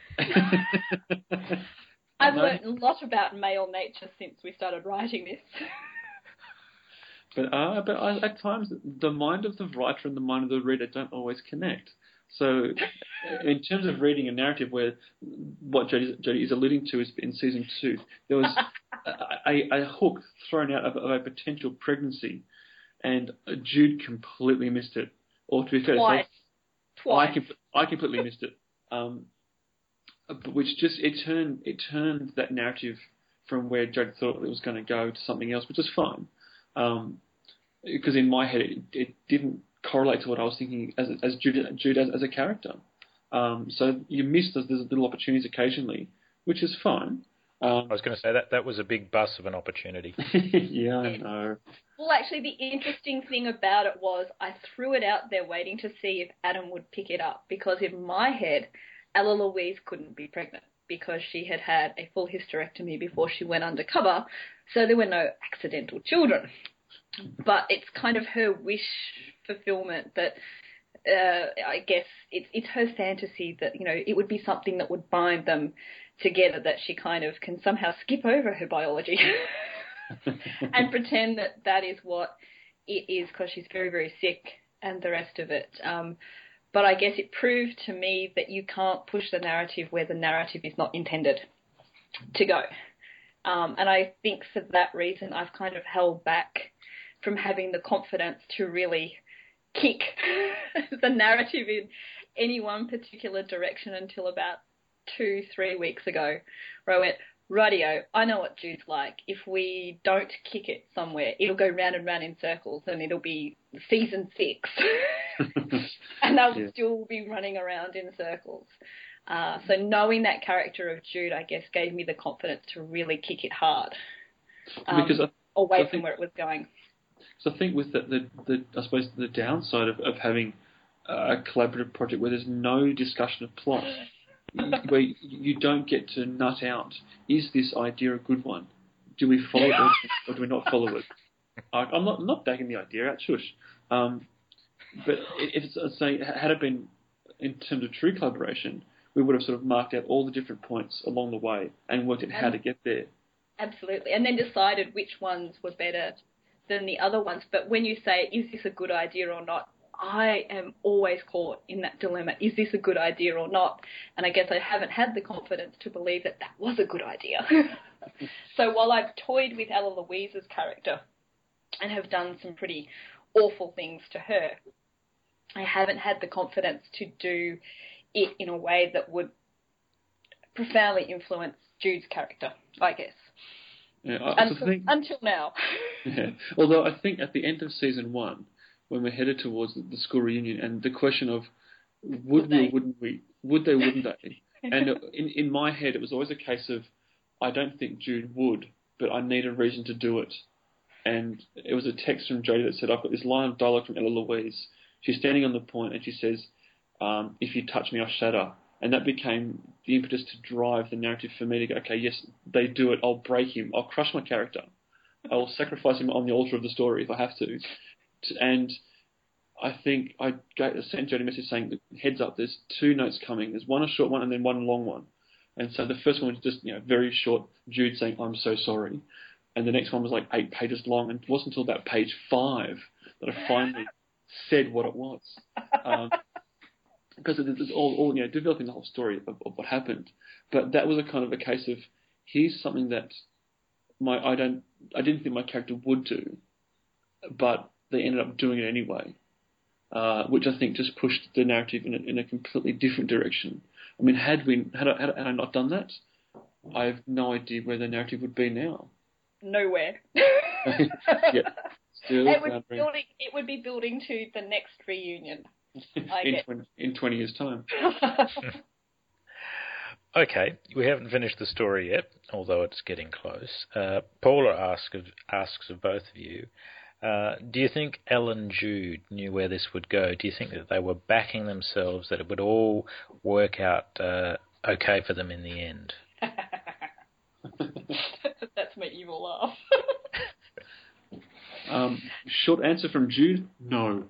S2: I've
S3: No.
S2: learned a lot about male nature since we started writing this.
S3: But uh, but I, at times the mind of the writer and the mind of the reader don't always connect. So, in terms of reading a narrative, where what Jodie, Jodie is alluding to is in season two, there was a, a, a hook thrown out of, of a potential pregnancy, and Jude completely missed it. Or to be fair,
S2: Twice. Twice.
S3: I, com- I completely missed it. Um, but which just it turned it turned that narrative from where Jodie thought it was going to go to something else, which is fine. Um, because in my head it, it didn't correlate to what I was thinking as as Jude, Jude as, as a character. Um, so you miss those, those little opportunities occasionally, which is fine. Um,
S1: I was going to say that that was a big bus of an opportunity.
S3: yeah, I know.
S2: Well, actually, the interesting thing about it was I threw it out there waiting to see if Adam would pick it up, because in my head, Ella Louise couldn't be pregnant because she had had a full hysterectomy before she went undercover, so there were no accidental children. But it's kind of her wish fulfillment that uh, I guess it's it's her fantasy that, you know, it would be something that would bind them together, that she kind of can somehow skip over her biology and pretend that that is what it is because she's very, very sick and the rest of it. Um, but I guess it proved to me that you can't push the narrative where the narrative is not intended to go. Um, and I think for that reason I've kind of held back from having the confidence to really kick the narrative in any one particular direction until about two, three weeks ago, where I went, rightio, I know what Jude's like. If we don't kick it somewhere, it'll go round and round in circles and it'll be season six. And they'll
S3: Yeah.
S2: still be running around in circles. Uh, so knowing that character of Jude, I guess, gave me the confidence to really kick it hard. Um,
S3: Because I,
S2: away
S3: I
S2: from
S3: think,
S2: where it was going.
S3: so I think with the, the, the I suppose the downside of, of having a collaborative project where there's no discussion of plot, where you don't get to nut out, is this idea a good one? Do we follow it or, or do we not follow it? I, I'm not I'm not backing the idea out, shush. Um, but if it's, say, had it been in terms of true collaboration, we would have sort of marked out all the different points along the way and worked out how to get there.
S2: Absolutely. And then decided which ones were better than the other ones. But when you say, is this a good idea or not, I am always caught in that dilemma. Is this a good idea or not? And I guess I haven't had the confidence to believe that that was a good idea. So while I've toyed with Ella Louise's character and have done some pretty awful things to her, I haven't had the confidence to do it in a way that would profoundly influence Jude's character, I guess.
S3: Yeah, I,
S2: until,
S3: think,
S2: until now.
S3: Yeah. Although I think at the end of season one, when we're headed towards the school reunion, and the question of would, would we or wouldn't we, would they, wouldn't they? And in, in my head, it was always a case of, I don't think Jude would, but I need a reason to do it. And it was a text from Jodie that said, I've got this line of dialogue from Ella Louise. She's standing on the point and she says, um, if you touch me, I'll shatter. And that became the impetus to drive the narrative for me to go, okay, yes, they do it. I'll break him. I'll crush my character. I will sacrifice him on the altar of the story if I have to. And I think I sent Jodie a message saying, heads up, there's two notes coming. There's one a short one and then one long one. And so the first one was just, you know, very short, Jude saying, I'm so sorry. And the next one was like eight pages long, and it wasn't until about page five that I finally said what it was. Um, because it was all, all, you know, developing the whole story of, of what happened. But that was a kind of a case of, here's something that my I don't I didn't think my character would do, but they ended up doing it anyway, uh, which I think just pushed the narrative in a, in a completely different direction. I mean, had we had I, had I not done that, I have no idea where the narrative would be now.
S2: Nowhere.
S3: Yeah, still
S2: it would, be building, it would be building to the next reunion. I
S3: in,
S2: guess.
S3: twenty, in twenty years' time.
S1: Okay, we haven't finished the story yet, although it's getting close. Uh, Paula asks of, asks of both of you, uh, do you think Elle and Jude knew where this would go? Do you think that they were backing themselves, that it would all work out uh, okay for them in the end?
S2: That's my evil laugh.
S3: um, short answer from Jude, no.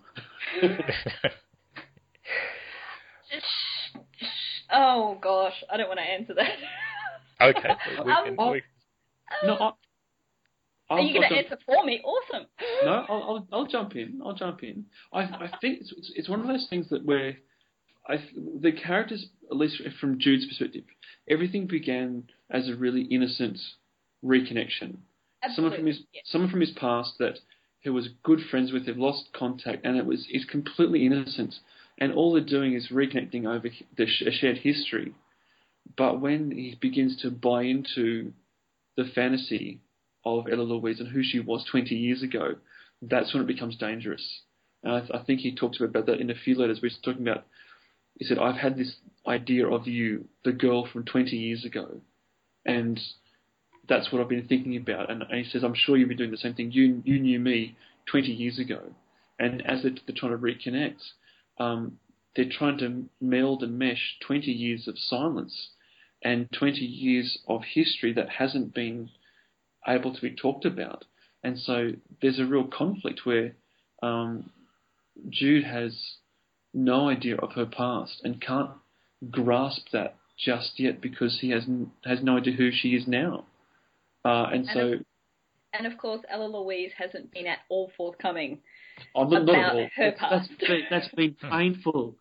S2: Oh gosh, I don't want to answer that.
S1: Okay, we can.
S2: Um,
S1: we...
S3: No, I,
S2: Are you going to answer for me? Awesome.
S3: No, I'll, I'll I'll jump in. I'll jump in. I I think it's it's one of those things that where I the characters, at least from Jude's perspective, everything began as a really innocent reconnection.
S2: Absolutely.
S3: Someone from his
S2: yeah.
S3: someone from his past that who was good friends with him lost contact, and it was is completely innocent. And all they're doing is reconnecting over the shared history. But when he begins to buy into the fantasy of Ella Louise and who she was twenty years ago, that's when it becomes dangerous. And I, th- I think he talked about that in a few letters where he's talking about, he said, I've had this idea of you, the girl from twenty years ago. And that's what I've been thinking about. And, and he says, I'm sure you've been doing the same thing. You you knew me twenty years ago. And as they're, they're trying to reconnect, um, they're trying to meld and mesh twenty years of silence and twenty years of history that hasn't been able to be talked about. And so there's a real conflict where um, Jude has no idea of her past and can't grasp that just yet because he has has no idea who she is now. Uh, and, and so...
S2: Of, and of course, Ella Louise hasn't been at all forthcoming
S3: oh, not,
S2: about
S3: not at all.
S2: her
S3: that's,
S2: past.
S3: That's been, that's been painful.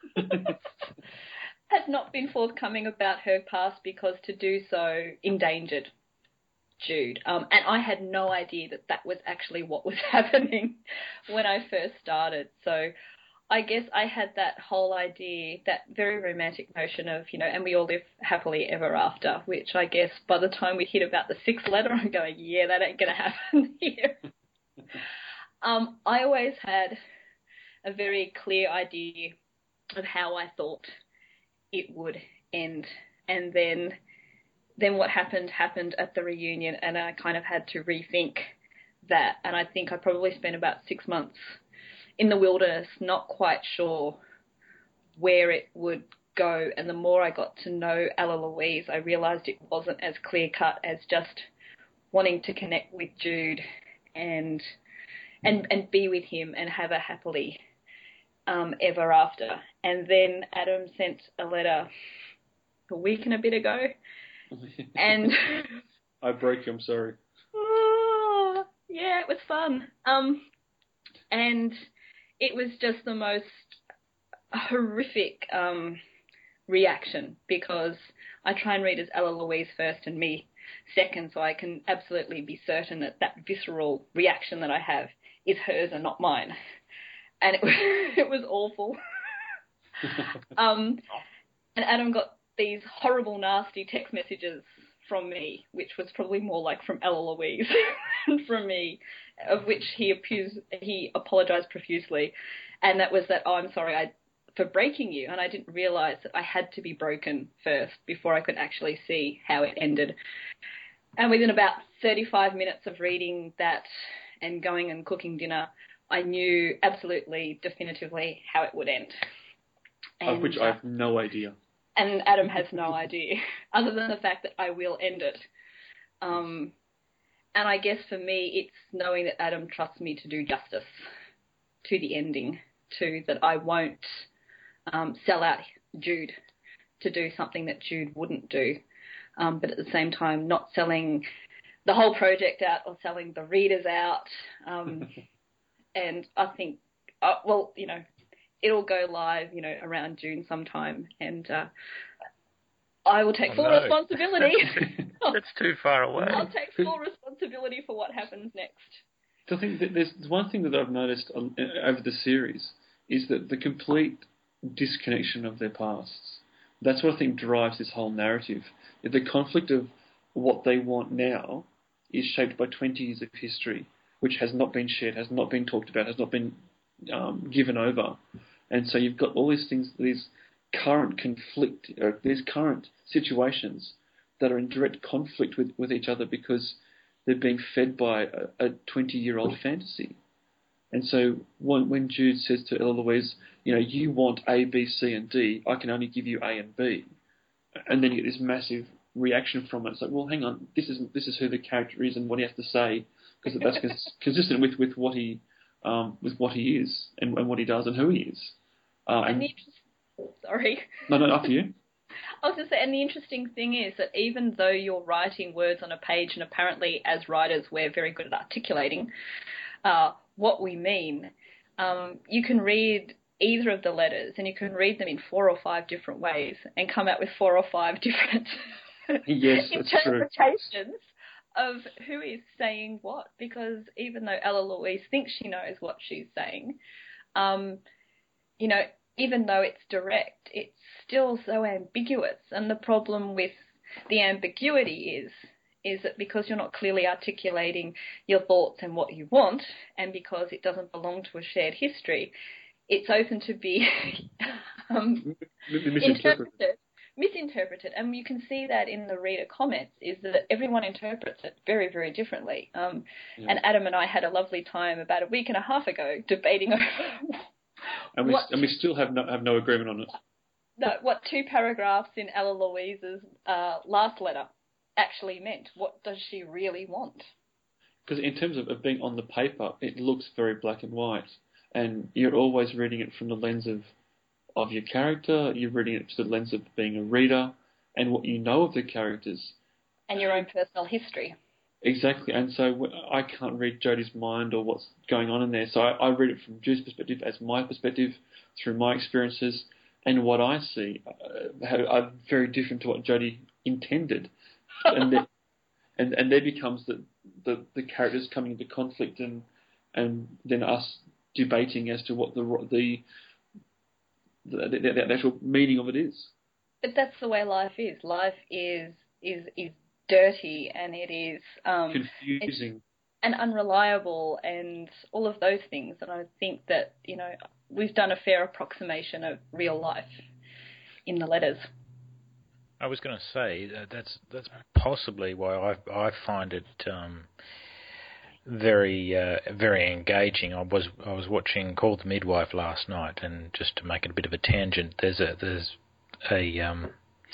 S2: Has not been forthcoming about her past because to do so endangered Jude. Um, and I had no idea that that was actually what was happening when I first started. So I guess I had that whole idea, that very romantic notion of, you know, and we all live happily ever after, which I guess by the time we hit about the sixth letter, I'm going, yeah, that ain't going to happen here. um, I always had a very clear idea of how I thought it would end. And then then what happened happened at the reunion, and I kind of had to rethink that. And I think I probably spent about six months in the wilderness, not quite sure where it would go. And the more I got to know Ella Louise, I realised it wasn't as clear-cut as just wanting to connect with Jude and and and be with him and have a happily um, ever after. And then Adam sent a letter a week and a bit ago. And
S3: I broke you, I'm sorry.
S2: oh, Yeah, it was fun. Um, and it was just the most horrific um, reaction because I try and read as Ella Louise first and me second, so I can absolutely be certain that that visceral reaction that I have is hers and not mine. And it was, it was awful. um, and Adam got these horrible, nasty text messages from me, which was probably more like from Ella Louise than from me, of which he appears, he apologised profusely, and that was that, oh, I'm sorry I, for breaking you, and I didn't realise that I had to be broken first before I could actually see how it ended. And within about thirty-five minutes of reading that and going and cooking dinner, I knew absolutely, definitively how it would end.
S3: And, of which I have no idea.
S2: And Adam has no idea, other than the fact that I will end it. Um, and I guess for me, it's knowing that Adam trusts me to do justice to the ending, to that I won't um, sell out Jude to do something that Jude wouldn't do, um, but at the same time not selling the whole project out or selling the readers out. Um, and I think, uh, well, you know, it'll go live, you know, around June sometime, and uh, I will take
S1: oh,
S2: full
S1: no.
S2: responsibility.
S1: That's too far away.
S2: I'll take full responsibility for what happens next.
S3: So I think that there's one thing that I've noticed over the series is that the complete disconnection of their pasts. That's what I think drives this whole narrative. The conflict of what they want now is shaped by twenty years of history, which has not been shared, has not been talked about, has not been um, given over. And so you've got all these things, these current conflict, or these current situations that are in direct conflict with, with each other because they're being fed by a twenty-year-old fantasy. And so when, when Jude says to Ella Louise, you know, you want A, B, C, and D, I can only give you A and B. And then you get this massive reaction from it. It's like, well, hang on, this is this is who the character is and what he has to say, because that's cons- consistent with, with what he um, with what he is and, and what he does and who he is. Uh,
S2: and
S3: and
S2: the interest- sorry.
S3: No, no, up to you.
S2: I was just saying, and the interesting thing is that even though you're writing words on a page, and apparently as writers we're very good at articulating uh, what we mean, um, you can read either of the letters and you can read them in four or five different ways and come out with four or five different
S3: yes,
S2: interpretations of who is saying what, because even though Ella Louise thinks she knows what she's saying, um, you know, even though it's direct, it's still so ambiguous. And the problem with the ambiguity is, is that because you're not clearly articulating your thoughts and what you want, and because it doesn't belong to a shared history, it's open to be um, interpreted, misinterpreted. And you can see that in the reader comments, is that everyone interprets it very, very differently. Um, yeah. And Adam and I had a lovely time about a week and a half ago debating over
S3: And we,
S2: what,
S3: and we still have no, have no agreement on it.
S2: No, what two paragraphs in Ella Louise's uh, last letter actually meant. What does she really want?
S3: Because in terms of, of being on the paper, it looks very black and white. And you're always reading it from the lens of, of your character. You're reading it through the lens of being a reader and what you know of the characters.
S2: And your own personal history.
S3: Exactly, and so I can't read Jodie's mind or what's going on in there. So I, I read it from Jude's perspective as my perspective, through my experiences, and what I see uh, are very different to what Jodie intended. and, there, and and there becomes the, the, the characters coming into conflict, and and then us debating as to what the the the, the, the, the actual meaning of it is.
S2: But that's the way life is. Life is is is. dirty, and it is um,
S3: confusing
S2: and unreliable and all of those things. And I think that, you know, we've done a fair approximation of real life in the letters.
S1: I was going to say that that's that's possibly why I I find it um, very uh, very engaging. I was I was watching Call the Midwife last night, and just to make it a bit of a tangent, there's a there's a um,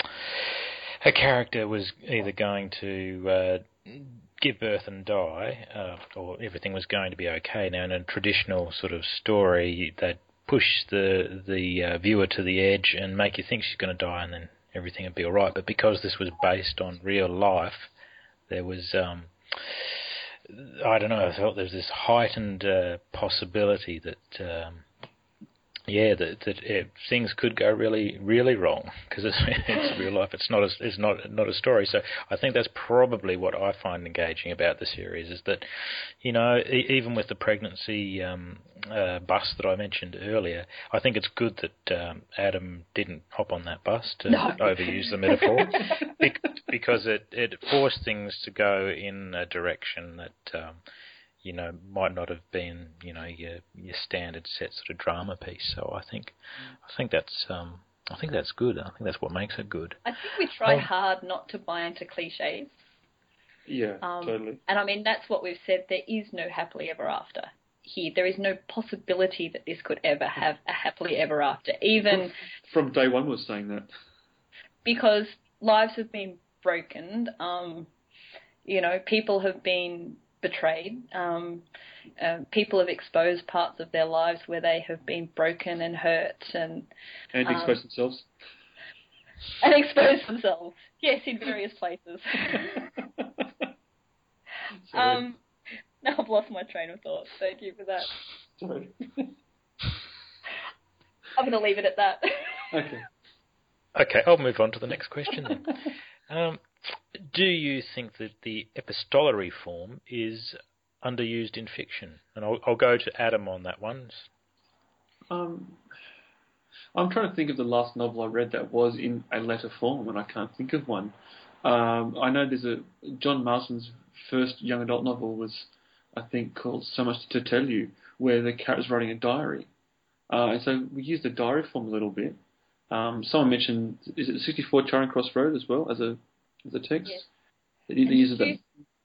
S1: a character was either going to uh, give birth and die, uh, or everything was going to be okay. Now, in a traditional sort of story, they'd push the the uh, viewer to the edge and make you think she's going to die, and then everything would be all right. But because this was based on real life, there was um, I don't know. I felt there's this heightened uh, possibility that. Um, Yeah, that, that it, things could go really, really wrong because it's, it's real life. It's not a, it's not not a story. So I think that's probably what I find engaging about the series is that, you know, e- even with the pregnancy um, uh, bus that I mentioned earlier, I think it's good that um, Adam didn't hop on that bus to
S2: no.
S1: overuse the metaphor because it, it forced things to go in a direction that. Um, you know, might not have been, you know, your your standard set sort of drama piece. So I think, I think that's, um, I think that's good. I think that's what makes it good.
S2: I think we try
S1: um,
S2: hard not to buy into cliches.
S3: Yeah,
S2: um,
S3: totally.
S2: And I mean, that's what we've said. There is no happily ever after here. There is no possibility that this could ever have a happily ever after. Even
S3: from day one, was saying that
S2: because lives have been broken. Um, you know, people have been betrayed. Um, uh, people have exposed parts of their lives where they have been broken and hurt and
S3: and
S2: um,
S3: exposed themselves
S2: and exposed themselves. Yes, in various places. um, now I've lost my train of thought. Thank you for that.
S3: Sorry.
S2: I'm going to leave it at that.
S3: Okay.
S1: Okay, I'll move on to the next question then. Um, do you think that the epistolary form is underused in fiction? And I'll, I'll go to Adam on that one.
S3: Um, I'm trying to think of the last novel I read that was in a letter form, and I can't think of one. Um, I know there's a John Marston's first young adult novel was, I think, called So Much to Tell You, where the character's writing a diary. Uh, and so we used the diary form a little bit. Um, someone mentioned, is it sixty-four Charing Cross Road as well as a as a text?
S2: Yes.
S3: It, it uses that.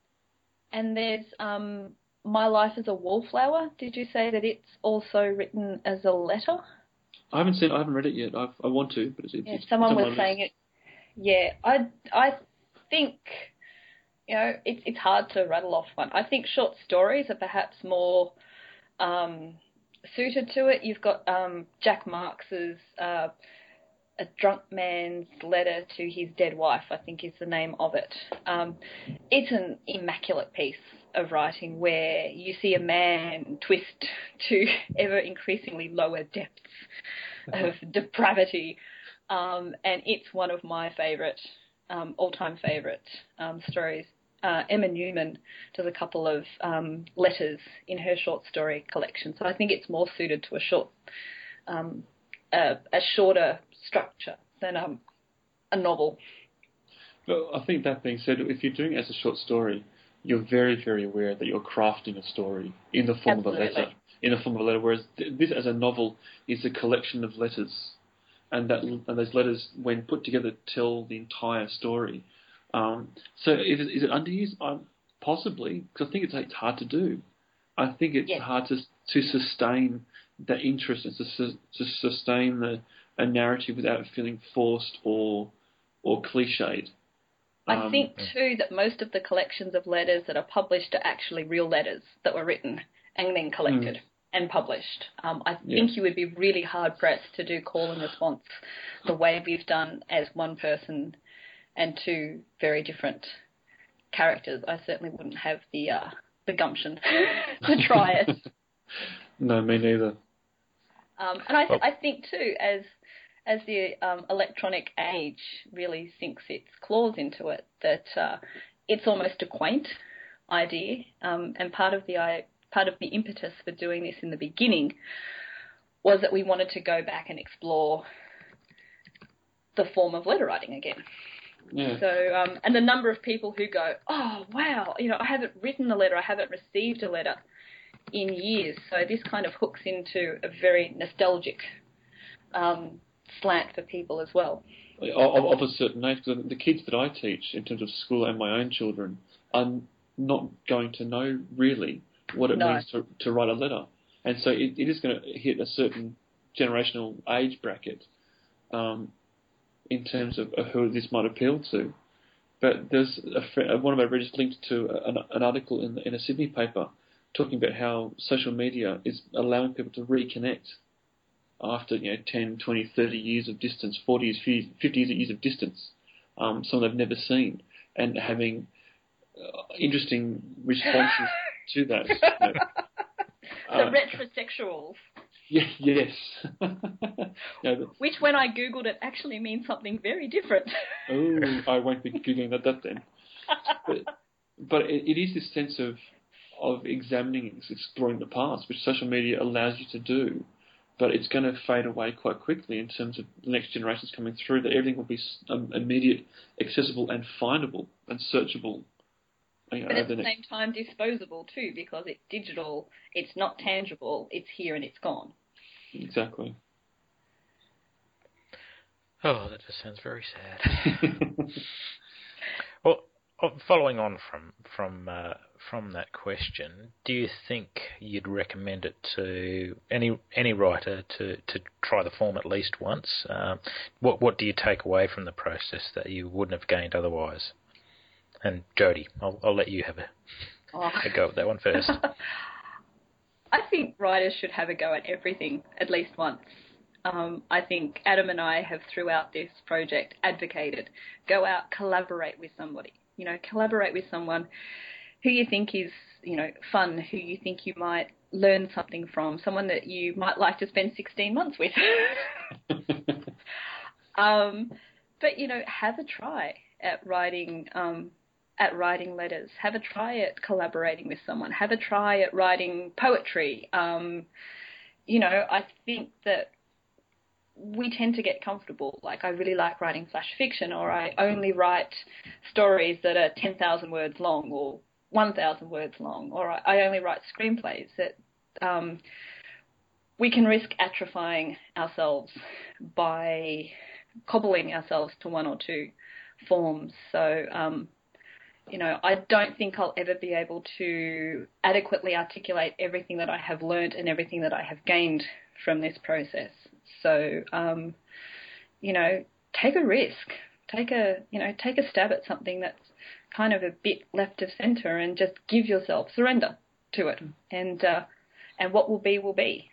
S2: And there's um, My Life as a Wallflower. Did you say that it's also written as a letter?
S3: I haven't seen. I haven't read it yet. I've, I want to, but it's,
S2: Yeah,
S3: it's
S2: someone
S3: it's on
S2: was
S3: my
S2: saying
S3: list.
S2: it. Yeah, I I think you know it's it's hard to rattle off one. I think short stories are perhaps more um, suited to it. You've got um, Jack Marks's uh, A Drunk Man's Letter to His Dead Wife, I think is the name of it. Um, it's an immaculate piece of writing where you see a man twist to ever increasingly lower depths of depravity. Um, and it's one of my favourite, um, all-time favourite um, stories. Uh, Emma Newman does a couple of um, letters in her short story collection, so I think it's more suited to a short, um, a, a shorter structure than um, a novel.
S3: But I think that being said, if you're doing it as a short story, you're very, very aware that you're crafting a story in the form
S2: Absolutely.
S3: of a letter. In the form of a letter, whereas this, as a novel, is a collection of letters, and that and those letters, when put together, tell the entire story. Um, so, is it, is it underused? Um, possibly, because I think it's, it's hard to do. I think it's
S2: Yes.
S3: hard to to sustain that interest and to, su- to sustain the a narrative without it feeling forced or or cliched.
S2: I
S3: Um,
S2: think, too, that most of the collections of letters that are published are actually real letters that were written and then collected mm. and published. Um, I
S3: yeah.
S2: think you would be really hard-pressed to do call and response the way we've done as one person and two very different characters. I certainly wouldn't have the uh, the gumption to try it.
S3: No, me neither.
S2: Um, and I, th- I think, too, as as the um, electronic age really sinks its claws into it, that uh, it's almost a quaint idea. Um, and part of the I, part of the impetus for doing this in the beginning was that we wanted to go back and explore the form of letter writing again.
S3: Yeah.
S2: So, um, and the number of people who go, oh, wow, you know, I haven't written a letter, I haven't received a letter in years. So this kind of hooks into a very nostalgic um, slant for people as well.
S3: Of, of a certain age, because the kids that I teach, in terms of school and my own children, are not going to know really what it
S2: no.
S3: means to, to write a letter. And so it, it is going to hit a certain generational age bracket um, in terms of, of who this might appeal to. But there's a, one of my readers linked to an, an article in, in a Sydney paper talking about how social media is allowing people to reconnect after, you know, ten, twenty, thirty years of distance, forty years, fifty years of distance, um, someone they've never seen, and having uh, interesting responses to that. You know.
S2: The uh, retrosexuals.
S3: Yeah, yes. yeah,
S2: Which, when I googled it, actually means something very different.
S3: Oh, I won't be googling that, that then. But, but it, it is this sense of of examining, exploring the past, which social media allows you to do. But it's going to fade away quite quickly in terms of the next generations coming through. That everything will be um, immediate, accessible, and findable and searchable. You know,
S2: but at
S3: the,
S2: the same time, disposable too, because it's digital, it's not tangible, it's here and it's gone.
S3: Exactly.
S1: Oh, that just sounds very sad. Well, following on from from uh, from that question, do you think you'd recommend it to any any writer to, to try the form at least once? Um, what what do you take away from the process that you wouldn't have gained otherwise? And Jodie, I'll, I'll let you have a,
S2: oh.
S1: a go at that one first.
S2: I think writers should have a go at everything at least once. Um, I think Adam and I have, throughout this project, advocated go out, collaborate with somebody. You know, collaborate with someone who you think is, you know, fun, who you think you might learn something from, someone that you might like to spend sixteen months with. um, but, you know, have a try at writing um, at writing letters. Have a try at collaborating with someone. Have a try at writing poetry. Um, you know, I think that we tend to get comfortable. Like, I really like writing flash fiction, or I only write stories that are ten thousand words long or one thousand words long, or I only write screenplays. That um, we can risk atrophying ourselves by cobbling ourselves to one or two forms. So, um, you know, I don't think I'll ever be able to adequately articulate everything that I have learnt and everything that I have gained from this process. So, um, you know, take a risk, take a, you know, take a stab at something that's kind of a bit left of centre, and just give yourself, surrender to it, and uh, and what will be will be.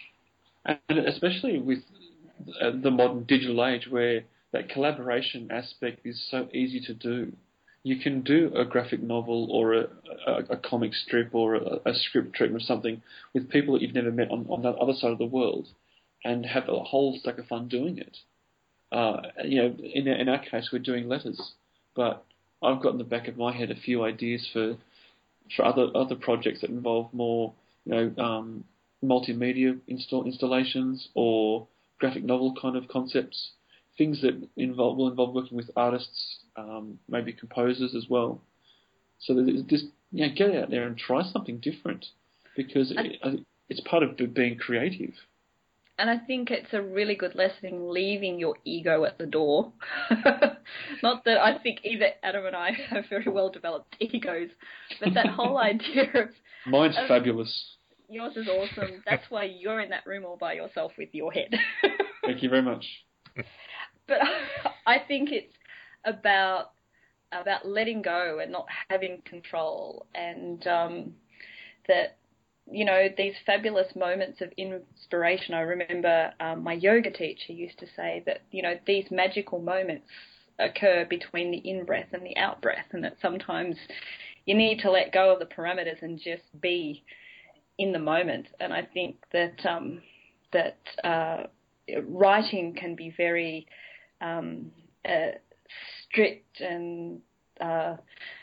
S3: And especially with the modern digital age, where that collaboration aspect is so easy to do. You can do a graphic novel or a, a, a comic strip or a, a script treatment or something with people that you've never met on, on that other side of the world, and have a whole stack of fun doing it. Uh, you know, in, in our case, we're doing letters, but I've got in the back of my head a few ideas for for other other projects that involve more, you know, um, multimedia install, installations or graphic novel kind of concepts. Things that involve will involve working with artists, um, maybe composers as well. So that just, you know, get out there and try something different, because it, it's part of being creative.
S2: And I think it's a really good lesson in leaving your ego at the door. Not that I think either Adam and I have very well developed egos, but that whole idea of...
S3: Mine's
S2: of,
S3: fabulous.
S2: Yours is awesome. That's why you're in that room all by yourself with your head.
S3: Thank you very much.
S2: But I think it's about about letting go and not having control, and um, that, you know, these fabulous moments of inspiration. I remember um, my yoga teacher used to say that, you know, these magical moments occur between the in-breath and the out-breath, and that sometimes you need to let go of the parameters and just be in the moment. And I think that um, that uh, writing can be very um, uh, strict, and uh,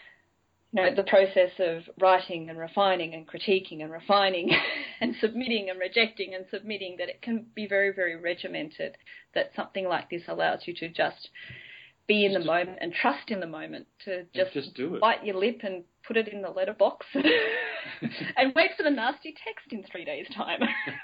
S2: you know, the process of writing and refining and critiquing and refining and submitting and rejecting and submitting, that it can be very, very regimented, that something like this allows you to just be in the moment and trust in the moment, to just,
S3: just do it.
S2: Bite your lip and put it in the letterbox and wait for the nasty text in three days' time.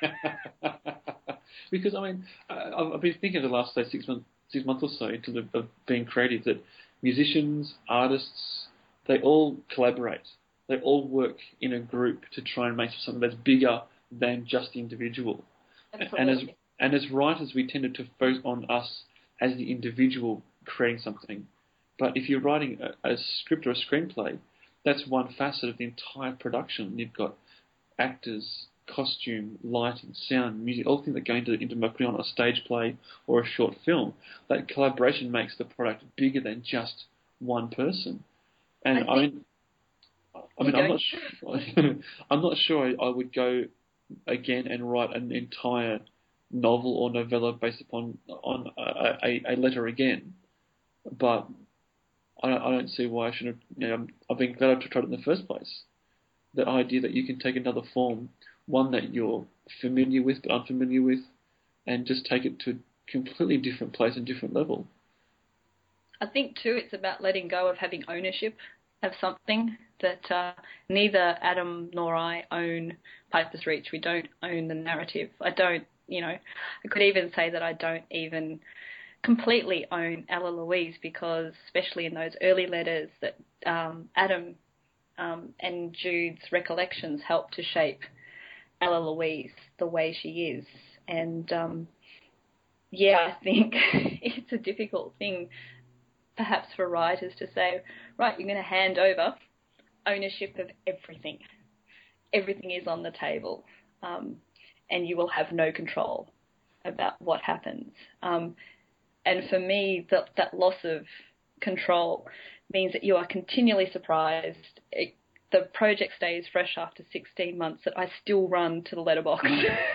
S3: Because, I mean, I've been thinking of the last, say, six months, six months or so into the, of being creative, that musicians, artists, they all collaborate. They all work in a group to try and make something that's bigger than just the individual.
S2: Absolutely.
S3: And as and as writers, we tended to focus on us as the individual creating something. But if you're writing a, a script or a screenplay, that's one facet of the entire production. You've got actors, costume, lighting, sound, music, all things that go into, into putting on a stage play or a short film. That collaboration makes the product bigger than just one person. And I, I mean, I mean, I'm not sure. I'm not sure I, I would go again and write an entire novel or novella based upon on a, a, a letter again. But I don't, I don't see why I should have. You know, I've been glad I've tried it in the first place. The idea that you can take another form, one that you're familiar with but unfamiliar with, and just take it to a completely different place and different level.
S2: I think too, it's about letting go of having ownership of something that uh, neither Adam nor I own Piper's Reach. We don't own the narrative. I don't, you know, I could even say that I don't even completely own Ella Louise, because especially in those early letters that um, Adam um, and Jude's recollections help to shape Ella Louise the way she is. And um, yeah, I think it's a difficult thing perhaps for writers to say, right, you're going to hand over ownership of everything. Everything is on the table, um, and you will have no control about what happens. Um, and for me, that, that loss of control means that you are continually surprised. It, the project stays fresh after sixteen months that I still run to the letterbox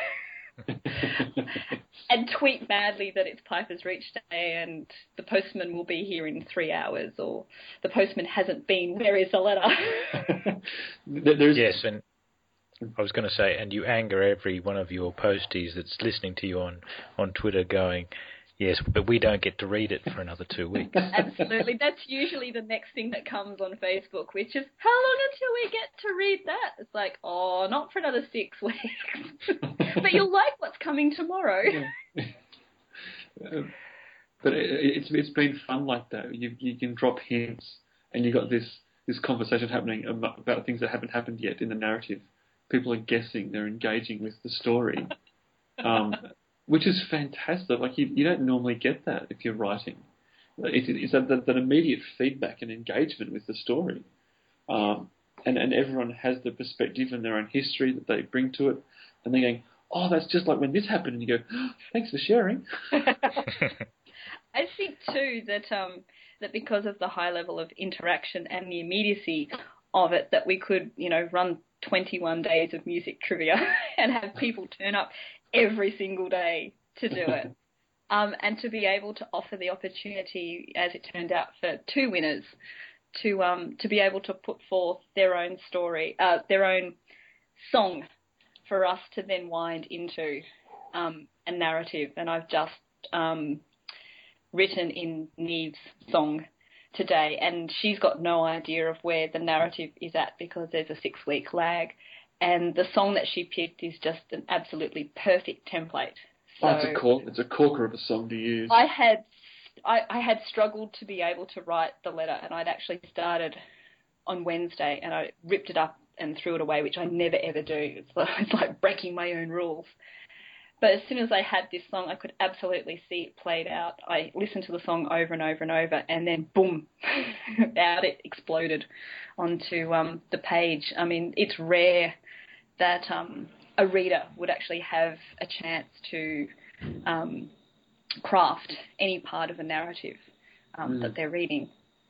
S2: and tweet madly that it's Piper's Reach Day and the postman will be here in three hours, or the postman hasn't been, where is the letter?
S3: There's...
S1: Yes, and I was going to say, and you anger every one of your posties that's listening to you on, on Twitter going, yes, but we don't get to read it for another two weeks.
S2: Absolutely. That's usually the next thing that comes on Facebook, which is, how long until we get to read that? It's like, oh, not for another six weeks. But you'll like what's coming tomorrow.
S3: Yeah. uh, but it, it's it's been fun like that. You you can drop hints, and you've got this, this conversation happening about things that haven't happened yet in the narrative. People are guessing, they're engaging with the story. Um Which is fantastic. Like, you, you don't normally get that if you're writing. It, it's that, that, that immediate feedback and engagement with the story. Um, and, and everyone has the perspective and their own history that they bring to it. And they're going, oh, that's just like when this happened. And you go, oh, thanks for sharing.
S2: I think, too, that um, that because of the high level of interaction and the immediacy of it, that we could, you know, run twenty-one days of music trivia and have people turn up every single day to do it. Um, and to be able to offer the opportunity, as it turned out, for two winners to um, to be able to put forth their own story, uh, their own song for us to then wind into um, a narrative. And I've just um, written in Neve's song today, and she's got no idea of where the narrative is at because there's a six-week lag. And the song that she picked is just an absolutely perfect template. So
S3: oh, it's a cork, it's a corker of a song to use.
S2: I had I, I had struggled to be able to write the letter, and I'd actually started on Wednesday, and I ripped it up and threw it away, which I never ever do. It's like, it's like breaking my own rules. But as soon as I had this song, I could absolutely see it played out. I listened to the song over and over and over, and then boom, out it exploded onto um, the page. I mean, it's rare that um, a reader would actually have a chance to um, craft any part of a narrative um, mm. that they're reading.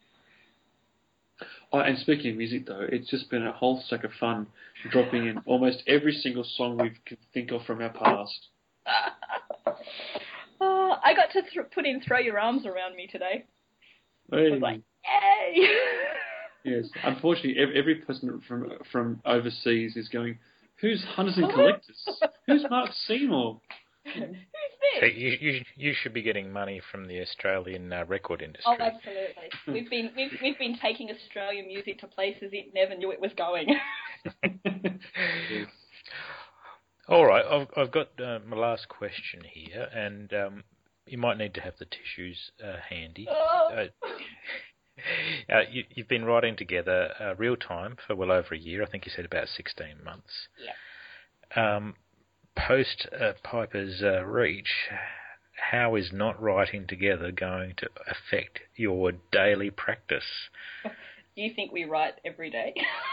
S3: Oh, and speaking of music, though, it's just been a whole stack of fun dropping in almost every single song we can think of from our past.
S2: uh, I got to th- put in Throw Your Arms Around Me today.
S3: Hey.
S2: I was like, yay!
S3: Yes, unfortunately, every person from from overseas is going, who's Hunters and Collectors? Who's Mark Seymour?
S2: Who's this?
S1: Hey, you, you you should be getting money from the Australian uh, record industry.
S2: Oh, absolutely. We've been we've we've been taking Australian music to places it never knew it was going.
S3: Yes.
S1: All right, I've I've got uh, my last question here, and um, you might need to have the tissues uh, handy.
S2: Oh.
S1: Uh, uh, you, you've been writing together uh, real time for well over a year. I think you said about sixteen months.
S2: Yeah.
S1: Um, post uh, Piper's uh, Reach, how is not writing together going to affect your daily practice?
S2: Do you think we write every day?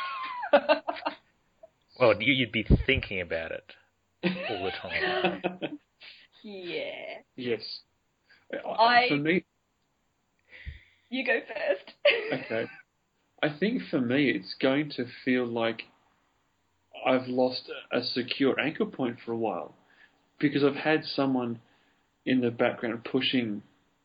S1: Well, you'd be thinking about it all the time.
S2: Yeah.
S3: Yes.
S2: I...
S3: For me...
S2: You go first.
S3: Okay. I think for me, it's going to feel like I've lost a secure anchor point for a while, because I've had someone in the background pushing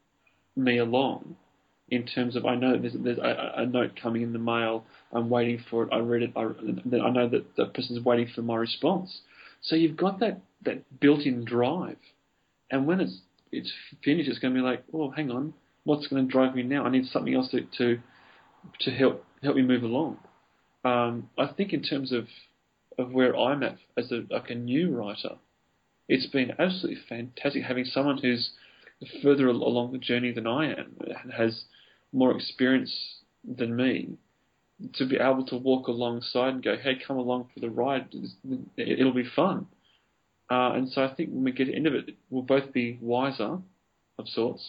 S3: me along in terms of, I know there's, there's a, a note coming in the mail, I'm waiting for it, I read it, I, I know that the person's waiting for my response. So you've got that, that built-in drive. And when it's it's finished, it's going to be like, oh, hang on, what's going to drive me now? I need something else to to, to help help me move along. Um, I think in terms of, of where I'm at as a, like a new writer, it's been absolutely fantastic having someone who's further along the journey than I am, has more experience than me, to be able to walk alongside and go, hey, come along for the ride, it'll be fun. Uh, and so I think when we get to the end of it, we'll both be wiser, of sorts,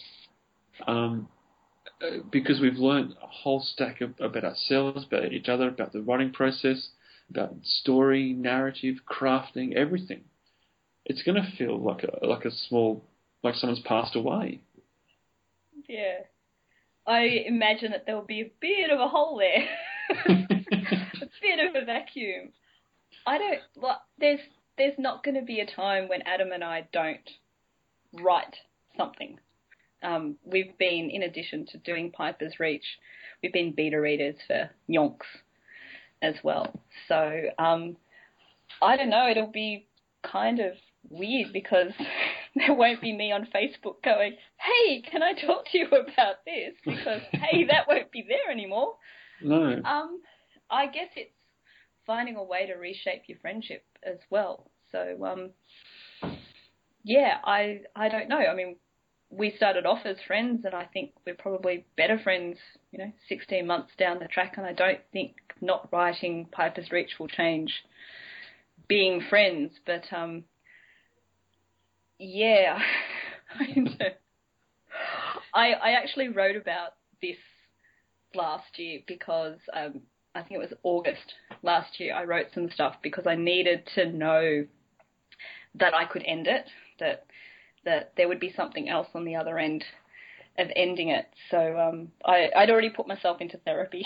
S3: um, because we've learned a whole stack of, about ourselves, about each other, about the writing process, about story, narrative, crafting, everything. It's going to feel like a like a small, like someone's passed away.
S2: Yeah. I imagine that there'll be a bit of a hole there. A bit of a vacuum. I don't, like, there's, there's not going to be a time when Adam and I don't write something. Um, we've been, in addition to doing Piper's Reach, we've been beta readers for Yonks as well. So, um, I don't know, it'll be kind of weird because there won't be me on Facebook going, hey, can I talk to you about this? Because, hey, that won't be there anymore.
S3: No.
S2: Um, I guess it's finding a way to reshape your friendship as well. So, um, yeah, I I don't know. I mean, we started off as friends, and I think we're probably better friends, you know, sixteen months down the track, and I don't think not writing Piper's Reach will change being friends. But, um, yeah, I, I actually wrote about this last year because um, I think it was August last year. I wrote some stuff because I needed to know that I could end it, that that there would be something else on the other end of ending it. So um, I, I'd already put myself into therapy.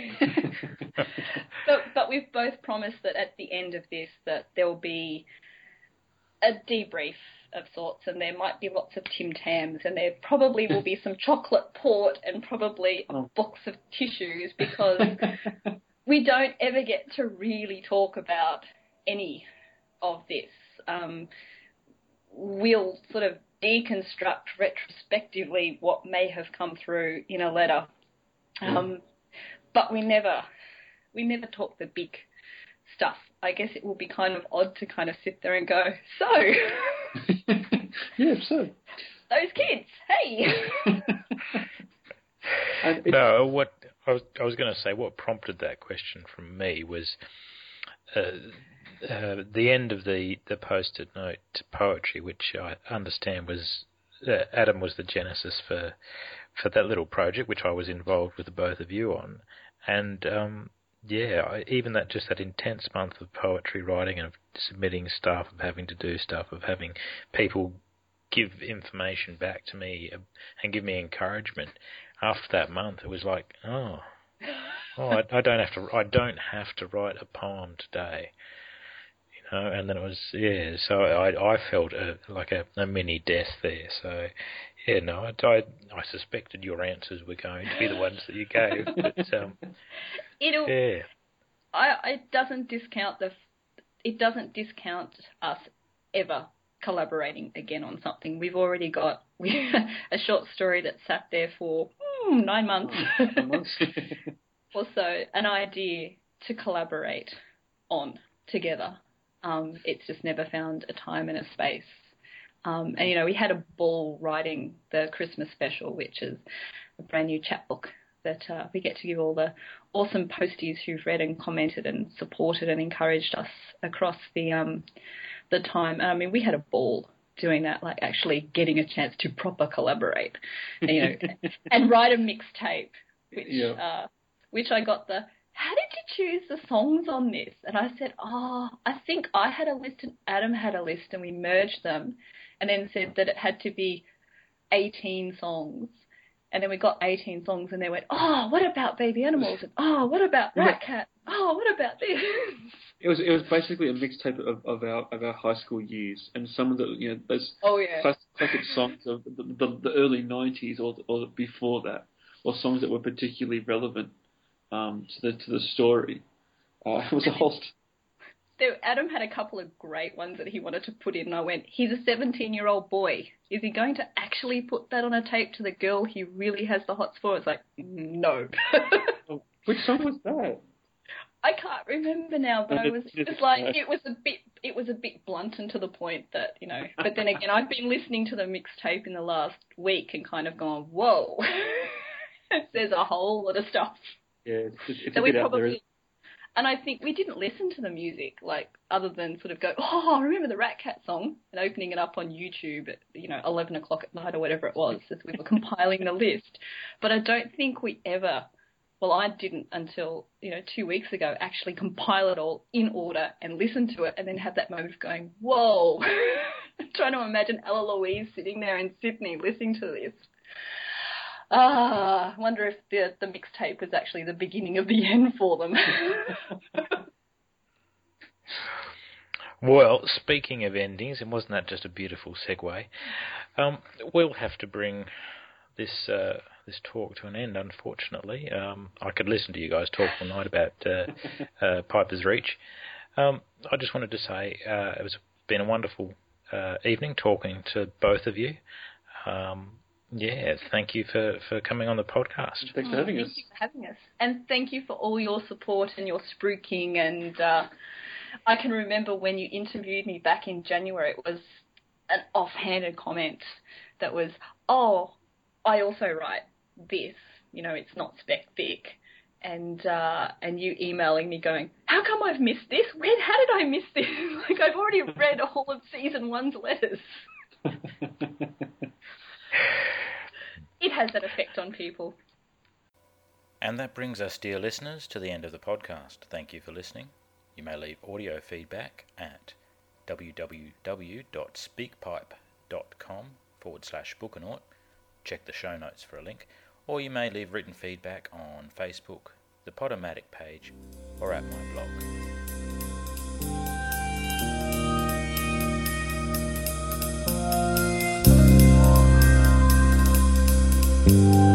S2: but, but we've both promised that at the end of this that there will be a debrief of sorts, and there might be lots of Tim Tams, and there probably will be some chocolate port and probably a box of tissues, because we don't ever get to really talk about any of this. Um, we'll sort of deconstruct retrospectively what may have come through in a letter, um, but we never, we never talk the big stuff. I guess it will be kind of odd to kind of sit there and go, so...
S3: yeah, so...
S2: Those kids, hey!
S1: No, what I was, I was going to say, what prompted that question from me was uh, uh, the end of the, the posted note to poetry, which I understand was, uh, Adam was the genesis for for that little project, which I was involved with the both of you on. And... Um, Yeah, I, even that just that intense month of poetry writing and of submitting stuff, of having to do stuff, of having people give information back to me and give me encouragement. After that month, it was like, oh, oh, I, I don't have to, I don't have to write a poem today, you know. And then it was, yeah. So I, I felt a, like a, a mini death there. So. Yeah, no, I, I, I suspected your answers were going to be the ones that you gave, but um,
S2: It'll,
S1: yeah,
S2: I, it doesn't discount the, it doesn't discount us ever collaborating again on something. We've already got we, a short story that sat there for mm, nine months,
S3: oh, months.
S2: or so, an idea to collaborate on together. Um, it's just never found a time and a space. Um, and, you know, we had a ball writing the Christmas special, which is a brand new chapbook that uh, we get to give all the awesome posties who've read and commented and supported and encouraged us across the um, the time. I mean, we had a ball doing that, like actually getting a chance to proper collaborate, and, you know, and write a mixtape, which
S3: yeah.
S2: uh, which I got the, how did you choose the songs on this? And I said, oh, I think I had a list and Adam had a list, and we merged them. And then said that it had to be eighteen songs. And then we got eighteen songs, and they went, oh, what about Baby Animals? And, oh, what about Rat Cat? Oh, what about this?
S3: It was it was basically a mixtape of, of our of our high school years, and some of the you know those
S2: oh, yeah.
S3: classic, classic songs of the, the, the early nineties or or before that, or songs that were particularly relevant um, to the to the story. Uh, it was a whole. St-
S2: So Adam had a couple of great ones that he wanted to put in, and I went, he's a seventeen-year-old boy. Is he going to actually put that on a tape to the girl he really has the hots for? It's like, no.
S3: Which song was that?
S2: I can't remember now, but I was just like, it was a bit, it was a bit blunt and to the point that, you know. But then again, I've been listening to the mixtape in the last week and kind of gone, whoa, there's a whole lot of stuff.
S3: Yeah, it's, it's
S2: that
S3: a
S2: we
S3: bit
S2: probably,
S3: out there.
S2: And I think we didn't listen to the music, like, other than sort of go, oh, I remember the Rat Cat song, and opening it up on YouTube at, you know, eleven o'clock at night or whatever it was, as we were compiling the list. But I don't think we ever, well, I didn't until, you know, two weeks ago, actually compile it all in order and listen to it and then have that moment of going, whoa. I'm trying to imagine Ella Louise sitting there in Sydney listening to this. Ah, I wonder if the the mixtape was actually the beginning of the end for them.
S1: Well, speaking of endings, and wasn't that just a beautiful segue? Um, we'll have to bring this uh, this talk to an end, unfortunately. Um, I could listen to you guys talk all night about uh, uh, Piper's Reach. Um, I just wanted to say uh, it's been a wonderful uh, evening talking to both of you. Um, Yeah, thank you for, for coming on the podcast.
S3: Thanks for having us.
S2: Thank you for having us. And thank you for all your support and your spruiking. And uh, I can remember when you interviewed me back in January, it was an offhanded comment that was, oh, I also write this. You know, it's not spec thick. And uh, and you emailing me going, how come I've missed this? When, how did I miss this? Like, I've already read all of season one's letters. It has that effect on people.
S1: And that brings us, dear listeners, to the end of the podcast. Thank you for listening. You may leave audio feedback at www.speakpipe.com forward slash bookanaut. Check the show notes for a link. Or you may leave written feedback on Facebook, the Podomatic page, or at my blog.